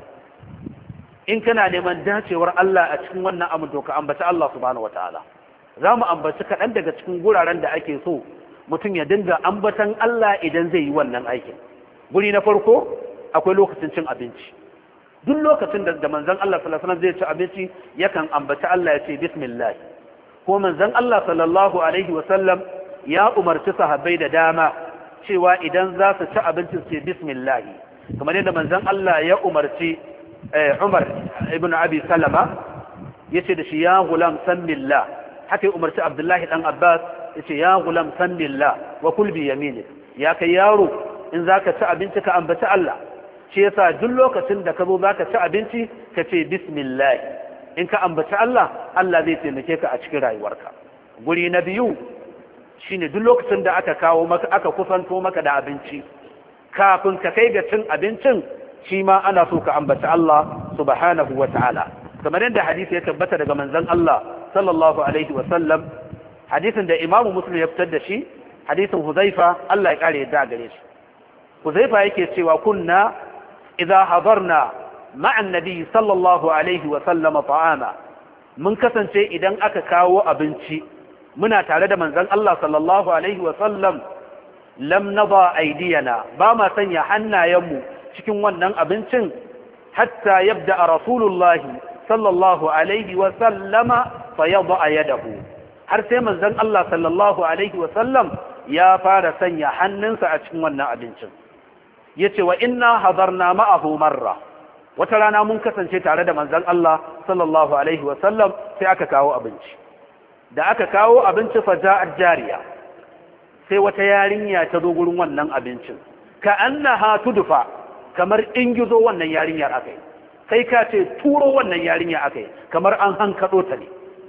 Speaker 2: in kana neman dacewar Allah a cikin wannan abin to ka ambaci Allah subhanahu wataala. za mu ambaci kaɗan daga cikin guraren da ake so mutum ya dinga ambatan Allah idan zai yi wannan aikin. guri na farko akwai lokacin cin abinci. duk lokacin da manzon Allah sallallahu alaihi wasallam zai ci abinci yakan ambaci Allah ya ce bismillah. ko manzon Allah sallallahu alaihi wasallam ya umarci sahabbai da dama cewa idan za su ci abinci su ce bismillah, kamar yadda manzon Allah ya umarci Umar ibn Abi Salama yace da shi ya gulam sammillah. haka ya umarci Abdullahi dan Abbas yace ya gulam sammillah wa kul bi yaminik. ya kai yaro in zaka ci abinci ka ambaci Allah. shi yasa duk lokacin da ka zo zaka ci abinci ka ce bismillah. in ka ambaci Allah, Allah zai taimake ka a cikin rayuwarka. guri na biyu shine duk lokacin da aka kawo maka aka kusanto maka da abinci, kafin ka kai ga cin abincin shi ma ana so ka ambaci Allah subhanahu wa ta'ala, kamar yadda hadisi ya tabbata daga manzon Allah sallallahu alaihi wa sallam, hadisin da Imam Muslim ya fitar da shi, hadisin Huzaifa Allah ya kare yadda gare shi. Huzaifa yake cewa kunna idza hadarna ma'a annabi sallallahu alaihi wa sallam ta'ama, mun kasance idan aka kawo abinci muna tare da manzon Allah sallallahu alaihi wa sallam, lam nada aydiyana, ba ma sanya hannayenmu cikin wannan abincin hatta yabda rasulullahi sallallahu alaihi wa sallama fa yada yadahu, har sai manzon Allah sallallahu alaihi wa sallam ya fara sanya hannunsa a cikin wannan abincin. yace wa inna hadarna ma'ahu marra, wata rana mun kasance tare da manzon Allah sallallahu alaihi wa sallam sai aka kawo abinci. da aka kawo abinci fa ja'at jariya, sai wata yarinya ta zo gurin wannan abincin, ka annaha tudfa, kamar ingizo wannan yarinyar akai, sai ka ce turo wannan yarinya akai, kamar an hankado ta ne.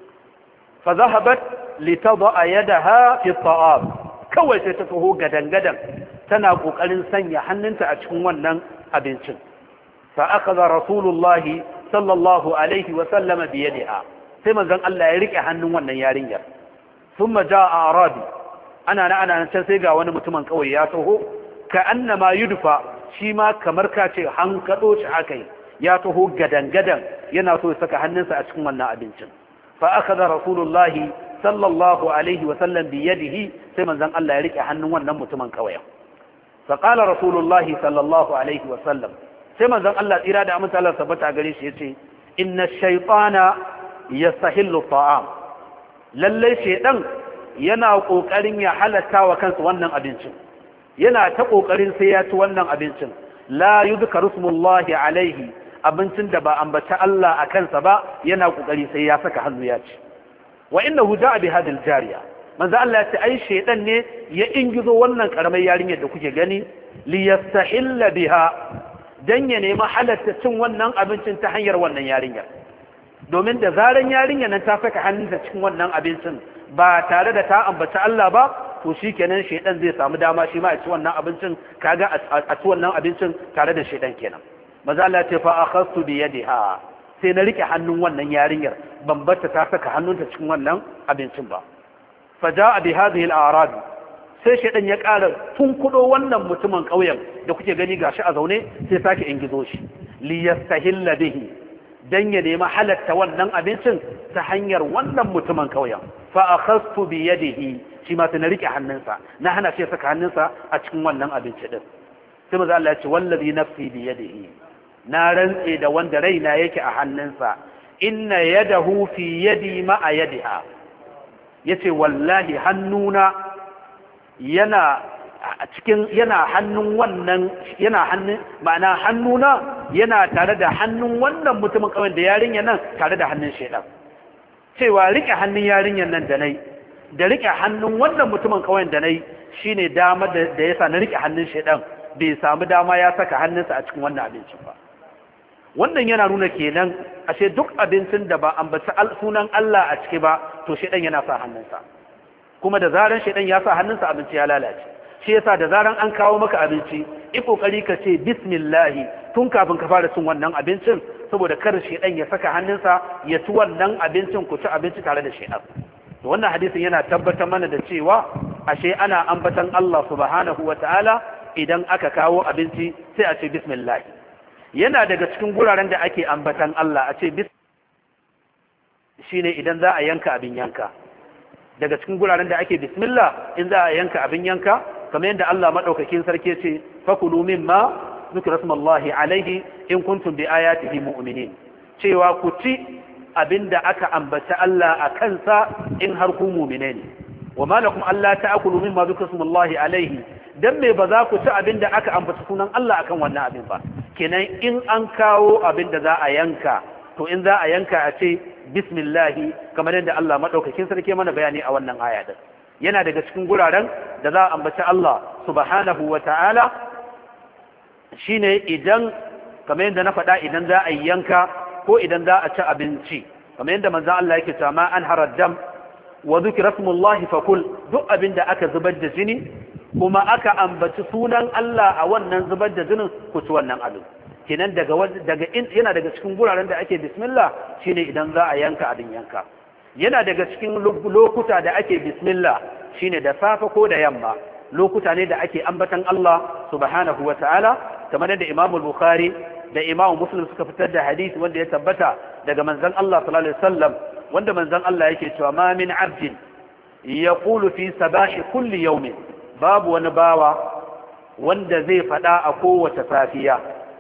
Speaker 2: fa zahabat litadha yadaha fi at-ta'am, kawai sai ta taho gadangadan tana kokarin sanya hannunta a cikin wannan abincin. fa akhadha rasulullahi sallallahu alaihi wa sallama bi yadiha, sai manzon Allah ya rike hannun wannan yarinyar. thumma jaa arabi, ana can sai ga wani mutumin kawai ya taho, ka annama yudfa, shi ma kamar ka ce hankado shi akai, ya taho gadan-gadan yana so ya saka hannunsa a cikin wannan abincin. fa akhadha rasulullahi sallallahu alaihi wa sallam bi yadihi, sai manzon Allah ya rike hannun wannan mutumin kawai. fa qala rasulullahi sallallahu alaihi wa sallam, sai manzon Allah tsira da amince Allah tabbata gare shi yace inna shaytana yastahillu ta'am, lalle shaydan yana kokarin ya halatta wa kansa wannan abincin, yana ta kokarin sai ya ci wannan abincin. la yuzkaru smullahi alaihi, abincin da ba ambata Allah a kansa ba yana kokari sai ya saka hannu ya ci. wa innahu ja'a bi hadhihi al-jariya, manzo Allah ya ce ai shaydan ne ya ingizo wannan karamar yarinyar da kuke gani, li yastahilla biha, dan ya nemi halatta cin wannan abincin ta hanyar wannan yarinyar. domin da zaran yarinyar nan ta saka hannunta cikin wannan abincin ba tare da ta ambata Allah ba, to shikenan shaydan zai samu dama shi ma a ci wannan abincin, kaga a ci wannan abincin tare da shaydan kenan. maza Allah ce fa akhadtu bi yadiha, sai na rike hannun wannan yarinyar, ban barta ta saka hannunta cikin wannan abincin ba. fa jaa bi hadhihi al-a'rab, sai shaidan ya ƙara tunkudo wannan mutumin ƙauyen da kuke gani gashi a zaune sai sake ingizo shi li yastahilla bihi dan ya nemi halatta wannan abincin ta hanyar wannan mutumin ƙauyen fa akhastu bi yadihi shi ma na rike hannunsa na hana shi saka hannunsa a cikin wannan abinci din sai manzo Allah ya ce wallazi nafsi bi yadihi na rantse da wanda raina yake a hannunsa inna yadahu fi yadi ma a yadiha yace wallahi hannuna yana hannun wannan yana hannun ma'ana hannuna yana tare da hannun wannan mutumin kawai da yarinya nan tare da hannun shedan cewa rike hannun yarinyar nan da nai da rike hannun wannan mutumin kawai da nai shine dama da yasa na rike hannun shedan bai samu dama ya saka hannunsa a cikin wannan abincin ba. Wannan yana nuna kenan ashe duk abincin da ba ambaci sunan Allah a ciki ba to shedan yana sa hannunsa, kuma da zaran shedan ya sa hannunsa abinci ya lalace. Shi yasa da zaran an kawo maka abinci i kokari ka ce bismillah tun kafin ka fara cin wannan abincin, saboda kar shedan ya saka hannunsa ya ci wannan abincin, ku ci abinci tare da shedan. To wannan hadisin yana tabbatar mana da cewa ashe ana ambatan Allah subhanahu wataala idan aka kawo abinci sai a ce bismillah. Yana daga cikin guraren da ake ambatan Allah a ce shine idan za a yanka abin yanka. Daga cikin guraren da ake bismillah in za a yanka abin yanka, kamar yadda Allah madaukakin sarki ce fakulu mimma zikra smallahi alaihi in kuntum bi ayatihi mu'minin, cewa ku ci abinda aka ambata Allah a kansa in har ku mu'mine ne. Wa ma lakum alla ta'kulu mimma zikra smallahi alaihi, dan me ba za ku ci abinda aka ambata sunan Allah akan wannan abin ba. Kenan in an kawo abin da za a yanka, to in za a yanka a ce bismillahi, kamar yadda Allah madaukakin sarki mana bayani a wannan aya din. Yana daga cikin guraren da za a ambaci Allah subhanahu wata'ala shine idan, kamar yadda na faɗa, idan za a yanka ko idan za a ci abinci, kamar yadda manzon Allah yake cewa ma an haraddam wa dhikra smullahi fakul, duk abin da aka zubar da jini kuma aka ambaci sunan Allah a wannan zubar da jinin, ku ci wannan abin. Kenan yana daga cikin guraren da ake bismillah shine idan za a yanka abin yanka. Yana daga cikin lokuta da ake bismillah shine da safe ko da yamma, lokuta ne da ake ambatan Allah subhanahu wata'ala, kamar da Imam Bukhari da Imam Muslim suka fitar da hadisi wanda ya tabbata daga manzon Allah sallallahu alaihi wasallam, wanda manzon Allah yake cewa ma min abdin yaqulu fi sabahi kulli yawmin, babu wani bawa wanda zai fada a kowace safiya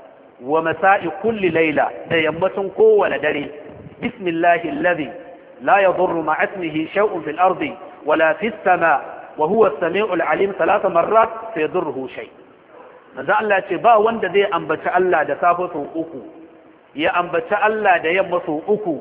Speaker 2: wa masa'i kulli laila, da yammacin kowane dare, bismillahi alladhi la yadurru ma'a ismihi shay'un fil ardi wala fis sama wa huwa as-sami'ul alim 3 marrat fa yadurruhu shay. manzo Allah ce ba wanda zai ambaci Allah da safe sau uku, ya ambaci Allah da yamma sau uku,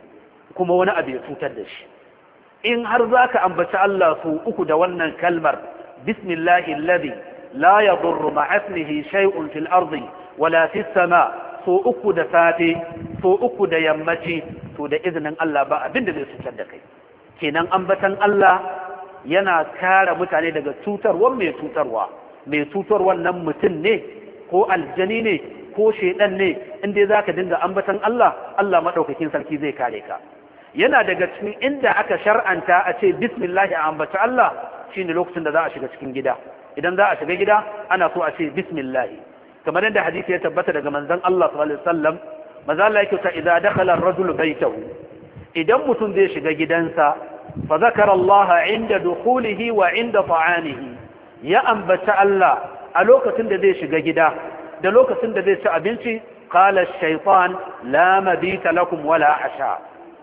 Speaker 2: kuma wani abu ya cutar da shi. In har zaka ambaci Allah sau uku da wannan kalmar bismillahi alladhi la yadurru ma'a ismihi shay'un fil ardi wala fis sama, so uku da safe so uku da yammaci, to da izinin Allah ba abin da zai cutar da kai. Kenan ambatan Allah yana kare mutane daga cutarwa mai cutarwa. Mai cutar wannan mutum ne ko aljani ne ko shedan ne, in dai zaka dinga ambatan Allah, Allah madaukakin sarki zai kare ka. Yana daga cikin inda aka shar'anta a ce bismillah a ambaci Allah shine lokacin da za a shiga cikin gida. Idan za a shiga gida ana so a ce bismillah, kamar yadda hadisi ya tabbata daga manzon Allah sallallahu alaihi wasallam, manzo Allah yake cewa idza dakhala ar-rajulu baytahu, idan mutum zai shiga gidansa, fa zakara Allah inda dukhulihi wa inda ta'amihi, ya ambata Allah a lokacin da zai shiga gida da lokacin da zai ci abinci, qala ash-shaytan la mabita lakum wala asha,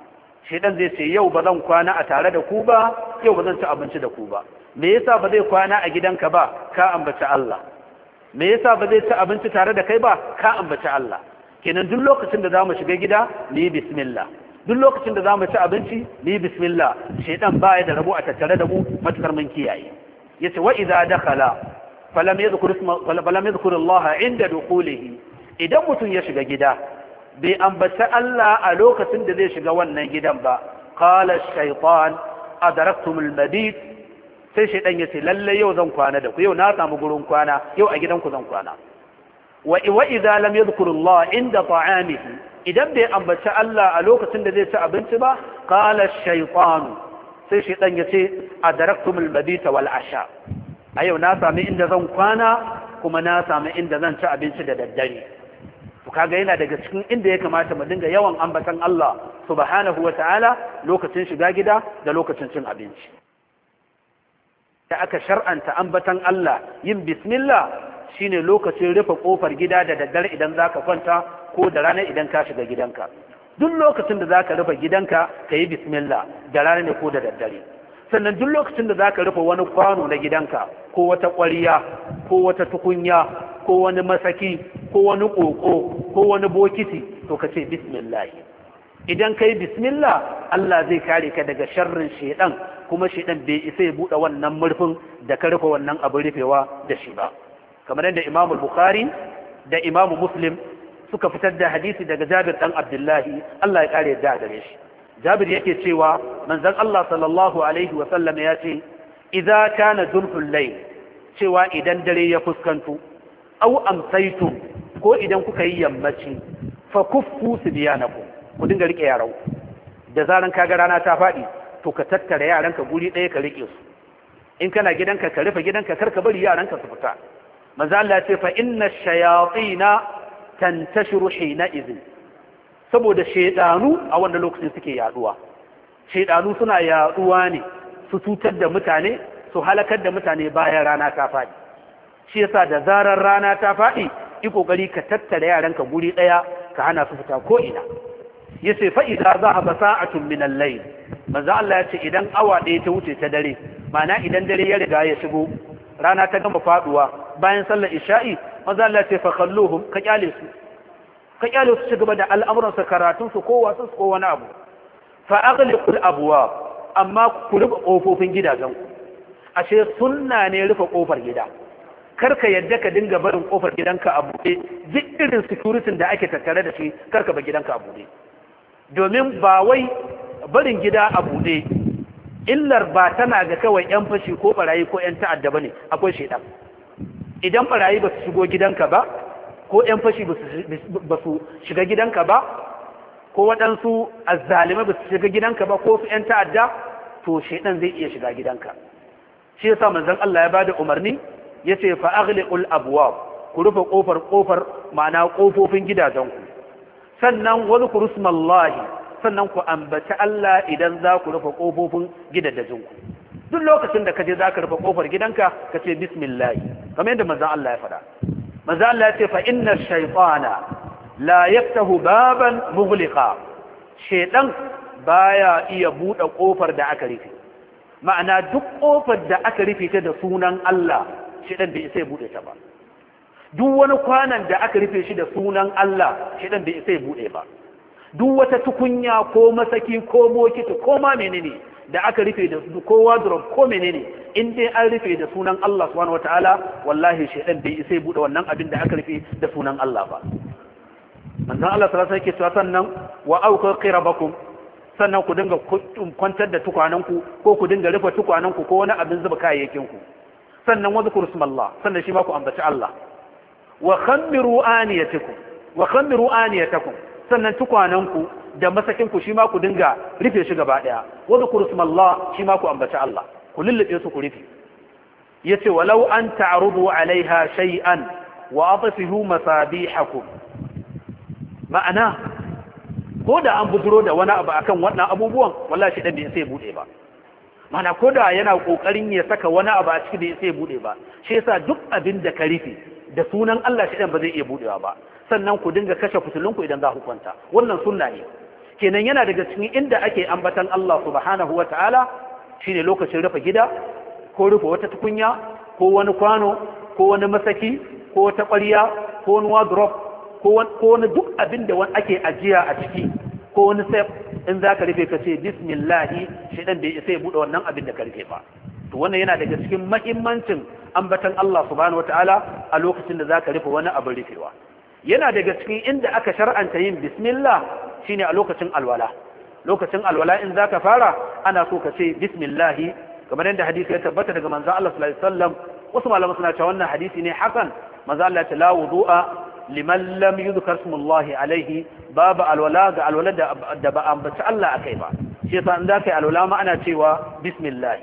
Speaker 2: shedan zai ce yau ba zan kwana a tare da ku ba, yau ba zan ci abinci da ku ba. Me yasa ba zai kwana a gidanka ba? Ka ambaci Allah. Me yasa ba zai ci abinci tare da kai ba? Ka ambaci Allah. Kenan duk lokacin da zamu shiga gida ni bismillah, duk lokacin da zamu ci abinci ni bismillah. Shedan baya da rabo a tattare da mu matukar mun kiyaye. Yace wa idza dakhala falam yadhkur Allah inda dukhulihi, idan mutum ya shiga gida bai ambaci Allah a lokacin da zai shiga wannan gidan ba, qala ash-shaytan adraktum al-mabit, sai shaidan ya ce lalle yau zan kwana da ku, yau na samu gurin kwana, yau a gidanku zan kwana. wa idza lam yadhkur Allah inda ta'amihi, idan bai ambaci Allah a lokacin da zai ci abinci ba, qala ash-shaytan, sai shaidan ya ce adraktum al-mabita wal asha, a yau na sami inda zan kwana kuma na sami inda zan ci abinci da daddare. to kaga yana daga cikin inda ya kamata mu dinga yawan ambatan Allah subhanahu wata'ala lokacin shiga gida da lokacin cin abinci. da aka shar'anta ambatan Allah yin bismillah shine lokacin rufe kofar gida da daddare idan zaka kwanta ko da rana idan ka shiga gidanka. duk lokacin da zaka rufe gidanka kayi bismillah da rana ne ko da daddare. sannan duk lokacin da zaka rufe wani kwano na gidanka ko wata ƙwariya ko wata tukunya ko wani masaki ko wani ƙoƙo ko wani bokiti to ka ce bismillah. idan kai bismillah Allah zai kare ka daga sharrin shedan kuma shedan bai isa ya bude wannan murfin da ka rufe wannan abin rufewa da shi ba. kamar yadda Imam Bukhari da Imam Muslim suka fitar da hadisi daga Jabir dan Abdullahi Allah ya kare yadda gare shi. Jabir yake cewa manzon Allah sallallahu alaihi wa sallam ya ce idza kana zulful layl cewa idan dare ya fuskanto aw amsaytum ko idan kuka yi yammaci fa kuffu sibyanakum ku dinga rike yaran da zaran kaga rana ta fadi to ka tattara yaranka guri ɗaya ka rike su. in kana gidanka ka rufe gidanka kar ka bari yaranka su fita. manzo Allah ya ce fa inna ash-shayatina tantashiru hina idhin saboda shedanu a wannan lokacin suke yaduwa. shedanu suna yaduwa ne su tutar da mutane su halakar da mutane bayan rana ta faɗi. shi yasa da zarar rana ta faɗi yi kokari ka tattara yaranka guri ɗaya ka hana su fita ko ina. yace fa idza zahaba sa'atun min al-layl manzo Allah yace idan awa ɗaya ta wuce ta dare ma'ana idan dare ya riga ya shigo rana ta gama faduwa bayan sallar isha'i manzo Allah yace fa khalluhum ka kyale su ci gaba da al'amuransu karatunsu ko wasu ko wani abu. fa'aghliqul abwab amma ku rufe kofofin gidajenku. ashe sunna ne rufe kofar gida. karka yadda ka dinga barin kofar gidanka a buɗe duk irin security da ake tattare da shi karka bar gidanka a buɗe. domin ba wai barin gida a buɗe illar ba tana ga kawai yan fashi ko barayi ko yan ta'adda bane akwai shedan. idan barayi ba su shigo gidanka ba ko ‘yan fashi ba su shiga gidanka ba, ko waɗansu azzalimai ba su shiga gidanka ba, ko su ‘yan ta'adda, to shaidan zai iya shiga gidanka. Shi yasa manzon Allah ya bada umarni, ya ce fa'aghliqul abwab ku rufe ƙofar ma'ana ƙofofin gidajenku. Sannan wani ku rusmallahi, sannan ku ambaci Allah idan za ku rufe ƙofofin gidajenku. Duk lokacin da ka je za ka rufe ƙofar gidanka, ka ce bismillah, kamar yadda manzon Allah ya faɗa. manzo Allah ya ce fa inna shaytana la yaftahu baban mughliqa shaytan baya iya bude kofar da aka rufe. ma'ana duk kofar da aka rufe ta da sunan Allah shaytan bai isa ya bude ta ba. duk wani kwanan da aka rufe shi da sunan Allah shaytan bai isa ya bude ba. duk wata tukunya ko masaki ko bokiti ko ma menene da aka rufe da ko wardrobe ko menene in dai an rufe da sunan Allah subhanahu wataala wallahi shaytan bai isa bude wannan abin da aka rufe da sunan Allah ba. manzon Allah sallallahu alaihi wasallam sannan wa auqa qirabakum sannan ku dinga kwantar da tukwananku ko ku dinga rufe tukwananku ko wani abin zuba kayayyakin ku. sannan wa zikru ismallah sannan shi ma ku ambaci Allah. wa khammiru aniyatakum sannan tukwananku da masakinku shi ma ku dinga rufe shi gaba daya. wa zikru ismallah shi ma ku ambaci Allah. ku lullube su ku rufe. yace walau an ta'rudu alaiha shay'an wa atfihu masabihakum ma'ana ko da an bujiro da wani abu akan wannan abubuwan wallahi shi dan bai sai bude ba. ma'ana ko da yana kokarin ya saka wani abu a cikin bai sai bude ba. shi yasa duk abin da ka rufe da sunan Allah shi dan ba zai iya budewa ba. sannan ku dinga kashe fitulunku idan za ku kwanta. wannan sunna ne. kenan yana daga cikin inda ake ambatan Allah subhanahu wataala shine lokacin rufe gida ko rufe wata tukunya ko wani kwano ko wani masaki ko wata ƙwarya ko wani wardrobe ko wani duk abin da wani ake ajiya a ciki ko wani safe in za ka rufe ka ce bismillahi shaidan bai isa ya buɗe wannan abin da ka rufe ba. to wannan yana daga cikin mahimmancin ambatan Allah subhanahu wataala a lokacin da za ka rufe wani abin rufewa. yana daga cikin inda aka shar'anta yin bismillah shine a lokacin alwala. lokacin alwala in za ka fara ana so ka ce bismillahi kamar yadda hadisi ya tabbata daga manzo Allah sallallahu alaihi wasallam. wasu malaman suna cewa wannan hadisi ne hasan. manzo Allah ya ce la wudu'a liman lam yuzkar smullahi alaihi babu alwala ga alwala da ba ambaci Allah akai ba. shi yasa in za ka yi alwala ma ana cewa bismillah.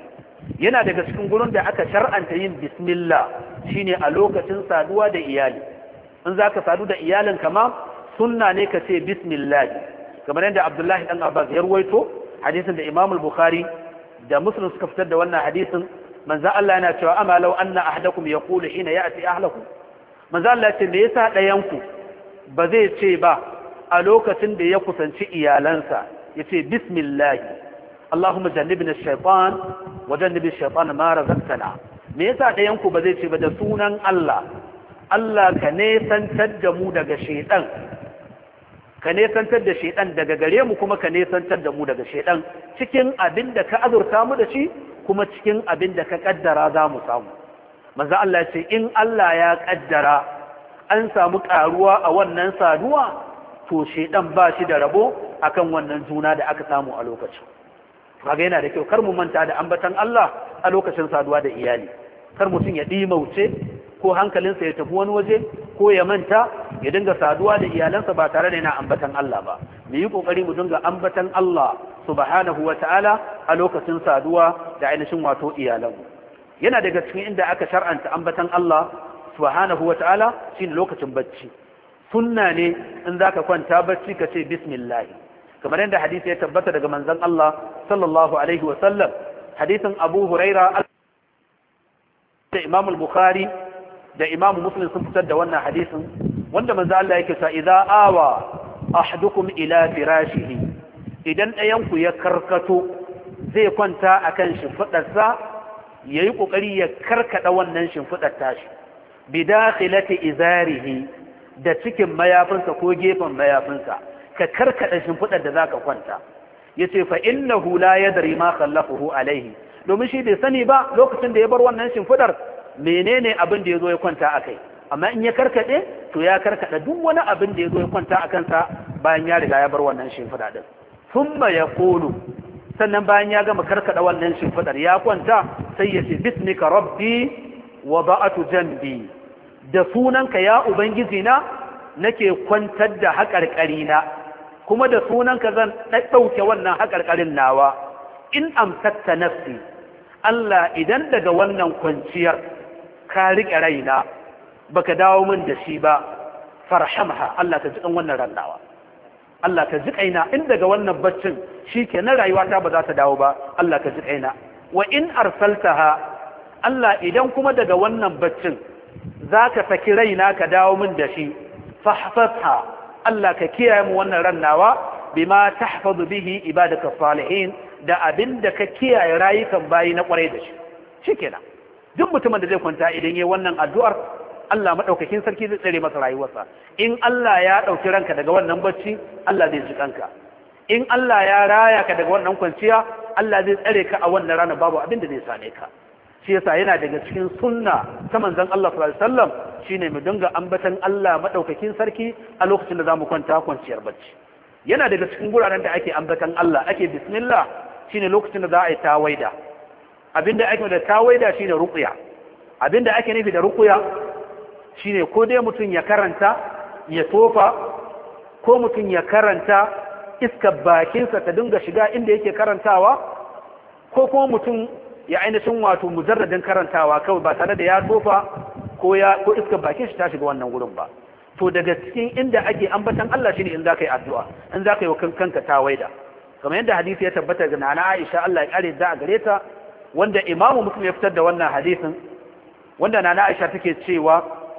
Speaker 2: yana daga cikin gurin da aka shar'anta yin bismillah shine a lokacin saduwa da iyali. In zaka sadu da iyalin kama sunna ne ka ce bismillah, kamar yadda Abdullahi dan Abbas ya ruwaito hadisin da Imam al-Bukhari da Muslim suka fitar da wannan hadisin. Manzo Allah yana cewa amma law anna ahadakum yaqulu hina ya'ti ahlahu, manzo Allah ce me yasa ɗayanku ba zai ce ba a lokacin da ya kusanci iyalansa yace bismillah Allahumma jannibna ash-shaytan wa jannibi ash-shaytana ma razaqtana. Me yasa ɗayanku ba zai ce ba da sunan Allah, Allah ka nesantar da mu daga shaytan, ka nesantar da shaytan daga gare mu, kuma ka nesantar da mu daga shaytan cikin abin da ka azurta mu da shi, kuma cikin abin da ka kaddara za mu samu. Manzo Allah ce in Allah ya kaddara an samu karuwa a wannan saduwa, to shaytan ba shi da rabo akan wannan juna da aka samu a lokacin. Kaga yana da kyau kar mu manta da ambatan Allah a lokacin saduwa da iyali, kar mutum ya dimauce ko hankalinsa ya tafi wani waje ko ya manta ya dinga saduwa da iyalansa ba tare da yana ambatan Allah ba. Mu yi kokari mu dinga ambatan Allah subhanahu wata'ala a lokacin saduwa da ainihin wato iyalanmu. Yana daga cikin inda aka shar'anta ambatan Allah subhanahu wata'ala shine lokacin bacci. Sunna ne in zaka kwanta bacci ka ce bismillah, kamar yadda hadisi ya tabbata daga manzon Allah sallallahu alaihi wasallam, hadisin Abu Huraira da Imam al-Bukhari da Imam Muslim sun fitar da wannan hadisin, wanda manzon Allah yake cewa idza awa ahadukum ila firashihi, idan ɗayan ku ya karkato zai kwanta akan shimfidarsa, yayi kokari ya karkada wannan shimfidar tashi bidakhilati izarihi, da cikin mayafinsa ko gefen mayafinsa, ka karkada shimfidar da zaka kwanta. Yace fa innahu la yadri ma khallafahu alaihi, domin shi bai sani ba lokacin da ya bar wannan shimfidar menene abin da yazo ya kwanta akai, amma in ya karkade to ya karkada duk wani abin da yazo ya kwanta akan sa bayan ya riga ya bar wannan shimfida din. Thumma yaqulu, sannan bayan ya gama karkada wannan shimfidar ya kwanta sai ya ce bismika rabbi wada'tu janbi, da sunanka ya ubangiji na nake kwantar da haƙarƙari na, kuma da sunanka zan ɗauke wannan haƙarƙarin nawa. In amsakta nafsi, Allah idan daga wannan kwanciyar ka riƙe raina baka dawo min da shi ba, farhamha, Allah ka ji kan wannan rannawa, Allah ka ji kaina in daga wannan baccin shikenan rayuwata ba za ta dawo ba, Allah ka ji kaina. Wa in arsaltaha, Allah idan kuma daga wannan baccin zaka saki raina ka dawo min da shi, fahfazha, Allah ka kiyaye mu wannan rannawa bima tahfazu bihi ibadaka salihin, da abinda ka kiyaye rayukan bayi na kwarai da shi. Shikenan duk mutumin da zai kwanta idan yayi wannan addu'ar, Allah madaukakin sarki zai tsare masa rayuwarsa. In Allah ya dauki ranka daga wannan bacci, Allah zai ji kanka. In Allah ya raya ka daga wannan kwanciya, Allah zai tsare ka a wannan rana, babu abin da zai same ka. Shi yasa yana daga cikin sunna ta manzon Allah sallallahu alaihi wasallam shine mu dinga ambatan Allah madaukakin sarki a lokacin da zamu kwanta kwanciyar bacci. Yana daga cikin guraren da ake ambatan Allah, ake bismillah, shine lokacin da za a yi tawaida. Abinda ake da tawaida shine ruqya. Abinda ake nufi da ruqya shine ko dai mutum ya karanta ya tofa, ko mutum ya karanta iskar bakinsa ta dinga shiga inda yake karantawa, ko kuma mutum ya ainihin wato mujarradin karantawa kawai ba tare da ya tofa ko iskar bakin shi ta shiga wannan gurin ba. To daga cikin inda ake ambatan Allah shine in zaka yi addu'a, in zaka yi wa kanka tawaida, kamar yadda hadisi ya tabbata ga Nana Aisha Allah ya kare da gare ta, wanda Imam Muslim ya fitar da wannan hadisin, wanda Nana Aisha take cewa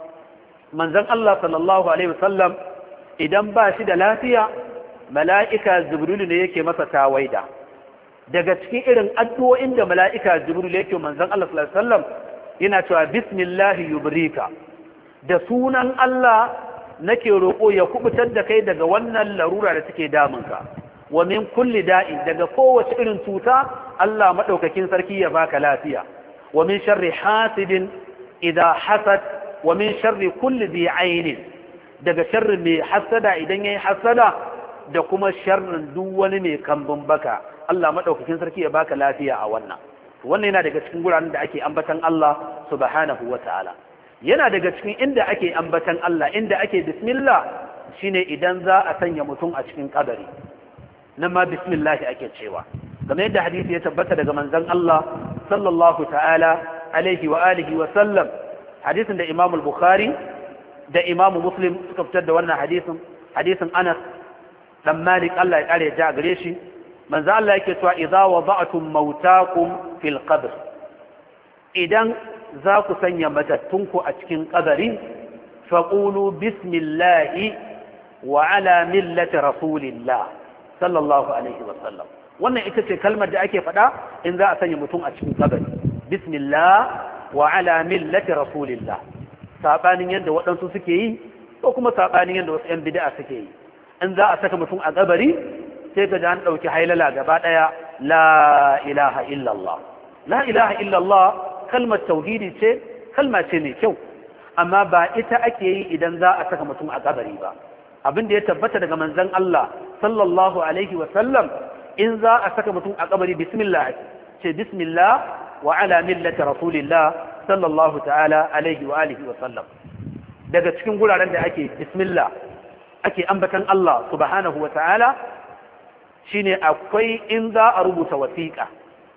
Speaker 2: manzon Allah sallallahu alaihi wasallam idan ba shi da lafiya, mala'ika Jibril ne yake masa tawaida. Daga cikin irin addu'o'in da mala'ika Jibril yake manzon Allah sallallahu alaihi wasallam yana cewa bismillah yubrika, da sunan Allah nake roƙo ya kubutar da kai daga wannan larura da take damunka, wa min kulli da'i, daga kowace irin cuta Allah madaukakin sarki ya baka lafiya, wa min sharri hasidin idha hasad, wa min sharri kulli dhi ainin, daga sharri mai hasada idan yayi hasada, da kuma sharrin duk wani mai kambun baka, Allah madaukakin sarki ya baka lafiya a wannan. Wannan yana daga cikin guraren da ake ambatan Allah subhanahu wata'ala. Yana daga cikin inda ake ambatan Allah, inda ake bismillah, shine idan za a sanya mutum a cikin kabari, nan ma bismillah ake cewa, kamar yadda hadisi ya tabbata daga manzon Allah sallallahu ta'ala alaihi wa alihi wa sallam, hadisin da Imam al-Bukhari da Imam Muslim suka fitar da wannan hadisin Anas dan Malik Allah ya kare ja gare shi, manzo Allah yake cewa idza wada'tum mautakum fil qabr, idan za ku sanya matattunku a cikin kabari, faqulu bismillahi wa ala millati rasulillah sallallahu alaihi wa sallam. Wannan ita ce kalmar da ake faɗa in za a sanya mutum a cikin kabari, bismillah wa ala millati rasulillah, sabanin yadda waɗansu suke yi ko kuma sabanin yadda wasu 'yan bid'a suke yi. In za a saka mutum a kabari sai ka ji an ɗauki hailala gaba ɗaya, la ilaha illallah. La ilaha illallah kalmar tauhidi ce, kalma ce mai kyau, amma ba ita ake yi idan za a saka mutum a kabari ba. Abin da ya tabbata daga manzon Allah sallallahu alaihi wa sallam, in za a saka mutum a kabari bismillah ce, bismillah wa ala millati rasulillah sallallahu ta'ala alaihi wa alihi wa sallam. Daga cikin guraren da ake bismillah ake ambatan Allah subhanahu wa ta'ala shine akwai in za a rubuta wasiƙa.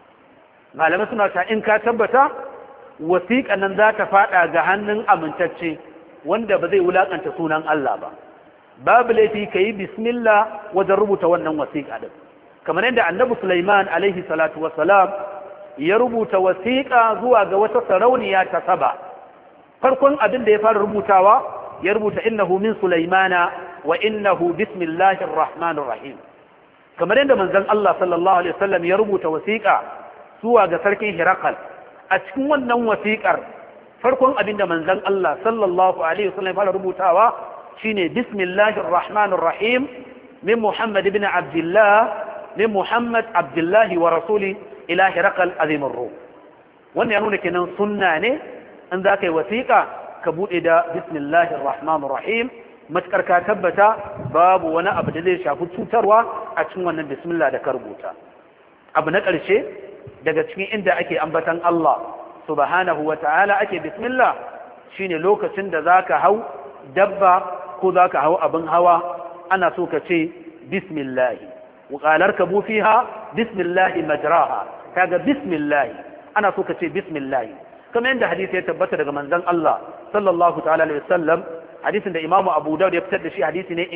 Speaker 2: Malamai suna ta in ka tabbata wasiƙa nan za ta faɗa ga hannun amintacce wanda ba zai wulaƙanta sunan Allah ba, babu laifi ka yi bismillah wajen rubuta wannan wasiƙa din, kamar yadda annabi Sulaiman alaihi salatu wassalam ya rubuta wasiƙa zuwa ga wata sarauniya ta Saba. Farkon abin da ya fara rubutawa ya rubuta innahu min Sulaimana wa innahu bismillahir rahmanir rahim. Kamar yadda manzon Allah sallallahu alaihi wasallam ya rubuta wasiƙa zuwa ga sarkin Hirakal, a cikin wannan wasiƙar farkon abin da manzon Allah sallallahu alaihi wasallam ya fara rubutawa shine bismillahir rahmanir rahim min Muhammad ibn Abdullah min Muhammad Abdullahi wa rasuli ila Hirakal azimur ruh. Wannan ya nuna kenan sunna ne in za ka yi wasiƙa ka buɗe da bismillahir rahmanir rahim, matukar ka tabbata babu wani abu da zai shafi cutarwa a cikin wannan bismillah da ka rubuta. Abu na ƙarshe daga cikin inda ake ambatan Allah subhanahu wa ta'ala ake bismillah shine lokacin da za ka hau dabba ko za ka hau abin hawa, ana so ka ce bismillahi wa qalar kabu fiha bismillahi majraha, kaga bismillahi ana so ka ce bismillahi, kamar yadda hadisi ya tabbata daga manzon Allah sallallahu ta'ala alaihi wasallam, hadisin da Imam Abu Dawud ya fitar da shi, hadisi ne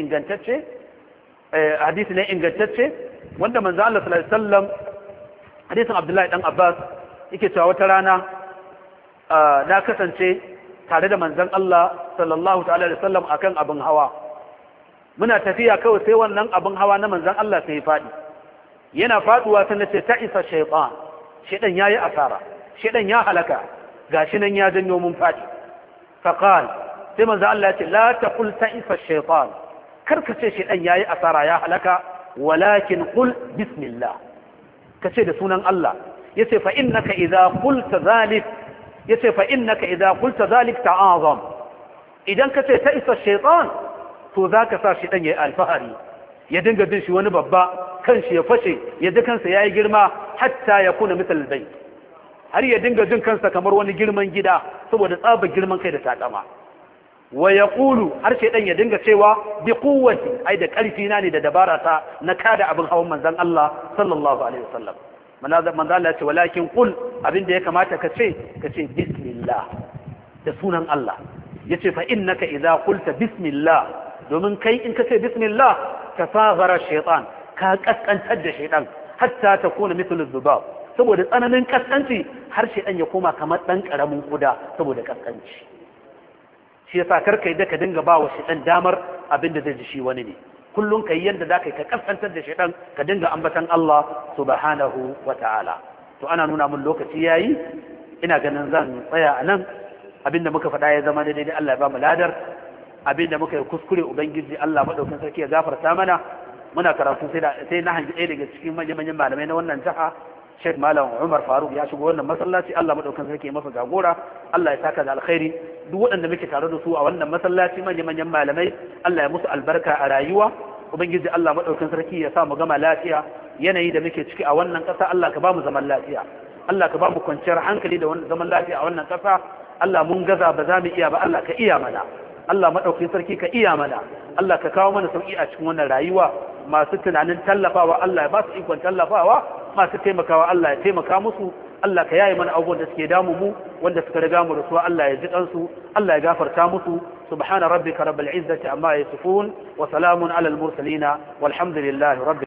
Speaker 2: ingantacce wanda manzon Allah sallallahu alaihi wasallam, hadisin Abdullahi dan Abbas yake cewa wata rana na kasance tare da manzon Allah sallallahu ta'ala alaihi wasallam akan abin hawa, muna tafiya kawai sai wannan abin hawa na manzon Allah sai ya fadi, yana faduwa sai nace ta isa shaytan yayi asara, shaytan ya halaka, gashi nan ya janyo mun fadi. Faqal, sai manzon Allah ya ce la taqul ta isa shaytan, karka ce shaytan yayi asara ya halaka, walakin qul bismillah, kace da sunan Allah. Yace fa innaka idza qulta zalik, yace fa innaka idza qulta zalik ta'azam, idan kace ta isa shaytan to zaka sa shi dan yayi alfahari, ya dinga jin shi wani babba, kanshi ya fashe, ya ji kansa yayi girma, hatta ya kuna misal bayt, har ya dinga jin kansa kamar wani girman gida saboda tsaba girman kai da takama. Wa yaqulu, har shaydan ya dinga cewa bi quwwati, ai da karfi na ne da dabara ta na kada abin hawan manzon Allah sallallahu alaihi wasallam. Manzon Allah ya ce walakin qul, abin da ya kamata ka ce bismillah, da sunan Allah. Yace fa innaka idza qulta bismillah, domin kai in ka ce bismillah ka sagara shaytan, ka kaskantar da shaytan hatta ta kuna mithlu dhubab, saboda tsananin kaskanci har shaytan ya koma kamar dan karamin kuda saboda kaskanci. Shi yasa karka yi da ka dinga ba wa shaytan damar abinda zai ji shi wani ne, kullum kai yanda zaka ka kaskantar da shaytan, ka dinga ambatan Allah subhanahu wata'ala. To ana nuna mun lokaci yayi, ina ganin zan tsaya anan. Abinda muka faɗa ya zama daidai, Allah ya ba mu ladar. Abinda muka yi kuskure ubangiji Allah madaukakin sarki ya gafarta mana. Muna karatu sai na hanji ɗaya daga cikin manyan malamai na wannan jiha, Sheikh Malam Umar Faruk, ya shigo wannan masallaci. Allah madaukakin sarki ya masa jagora, Allah ya saka da alkhairi. Duk waɗanda muke tare da su a wannan masallaci manyan malamai, Allah ya musu albarka a rayuwa. Ubangiji Allah madaukakin sarki ya sa mu gama lafiya. Yanayi da muke ciki a wannan ƙasa, Allah ka ba mu zaman lafiya, Allah ka ba mu kwanciyar hankali da zaman lafiya a wannan ƙasa. Allah mun gaza ba za mu iya ba, Allah ka iya mana. Allah maɗaukin sarki ka iya mana. Allah ka kawo mana sauƙi a cikin wannan rayuwa. Masu tunanin tallafawa Allah ya ba su ikon tallafawa, masu taimakawa Allah ya taimaka musu. Allah ka yaye mana abubuwan da suke damu mu wanda suka riga mu rasuwa Allah ya ji kansu Allah ya gafarta musu subhana rabbika rabbil izzati amma yasifun wa salamun alal mursalin walhamdulillahi rabbil